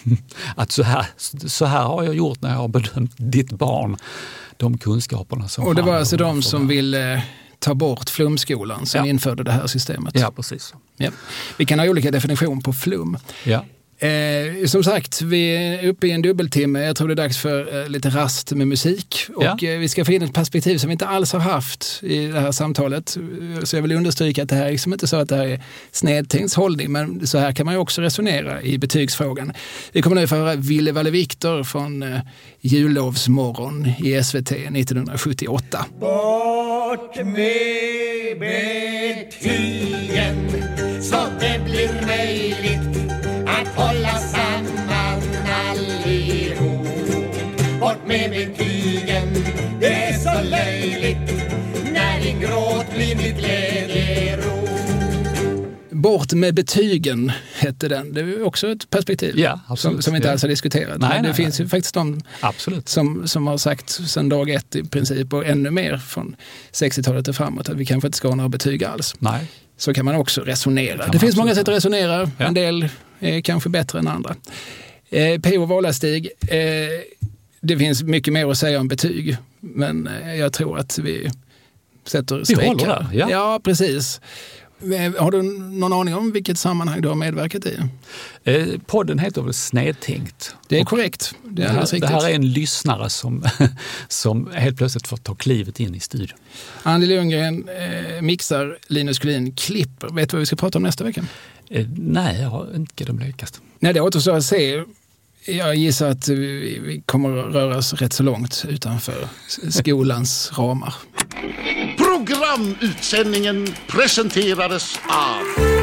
S1: att så här, så här har jag gjort när jag har bedömt ditt barn, de kunskaperna som...
S2: Och det var
S1: han,
S2: alltså de som ville ta bort flumskolan som ja. införde det här systemet?
S1: Ja, precis.
S2: Ja. Vi kan ha olika definition på flum.
S1: Ja.
S2: Eh, som sagt, vi är uppe i en dubbeltimme. Jag tror det är dags för eh, lite rast med musik. Och
S1: ja.
S2: eh, vi ska få in ett perspektiv som vi inte alls har haft i det här samtalet. Så jag vill understryka att det här är liksom inte så att det här är snedtänkt hållning, men så här kan man ju också resonera i betygsfrågan. Vi kommer nu få höra Ville Valle Viktor från eh, Jullovsmorgon i S V T nittonhundrasjuttioåtta.
S8: Bort med betygen så det blir möjligt att hålla samman allihop. Bort med betygen, det är så löjligt. När din gråt blir mitt glädjerop.
S2: Bort med betygen hette den. Det är också ett perspektiv
S1: ja,
S2: som, som vi inte alls har diskuterat.
S1: Nej,
S2: Men det
S1: nej,
S2: finns
S1: nej.
S2: ju faktiskt de som, som har sagt sedan dag ett i princip och ännu mer från sextiotalet och framåt att vi kanske inte ska ha några betyg alls.
S1: Nej.
S2: Så kan man också resonera. Det, det finns många sätt att resonera. Ja. En del är kanske bättre än andra. Eh, P O Valastig, eh, det finns mycket mer att säga om betyg. Men eh, jag tror att vi sätter streck.
S1: Vi håller där, ja.
S2: Ja, precis. Har du någon aning om vilket sammanhang du har medverkat i?
S1: Eh, podden heter väl Snedtänkt.
S2: Det är och korrekt. Det är,
S1: det, här,
S2: det
S1: här är en lyssnare som, som helt plötsligt får ta klivet in i studion.
S2: Andy Lundgren eh, mixar, Linus Kulin klipper. Vet du vad vi ska prata om nästa vecka?
S1: Eh, nej, jag har inte de blekast.
S2: Nej, det återstår att se. Jag gissar att vi, vi kommer att röra oss rätt så långt utanför skolans ramar.
S16: Programutsändningen presenterades av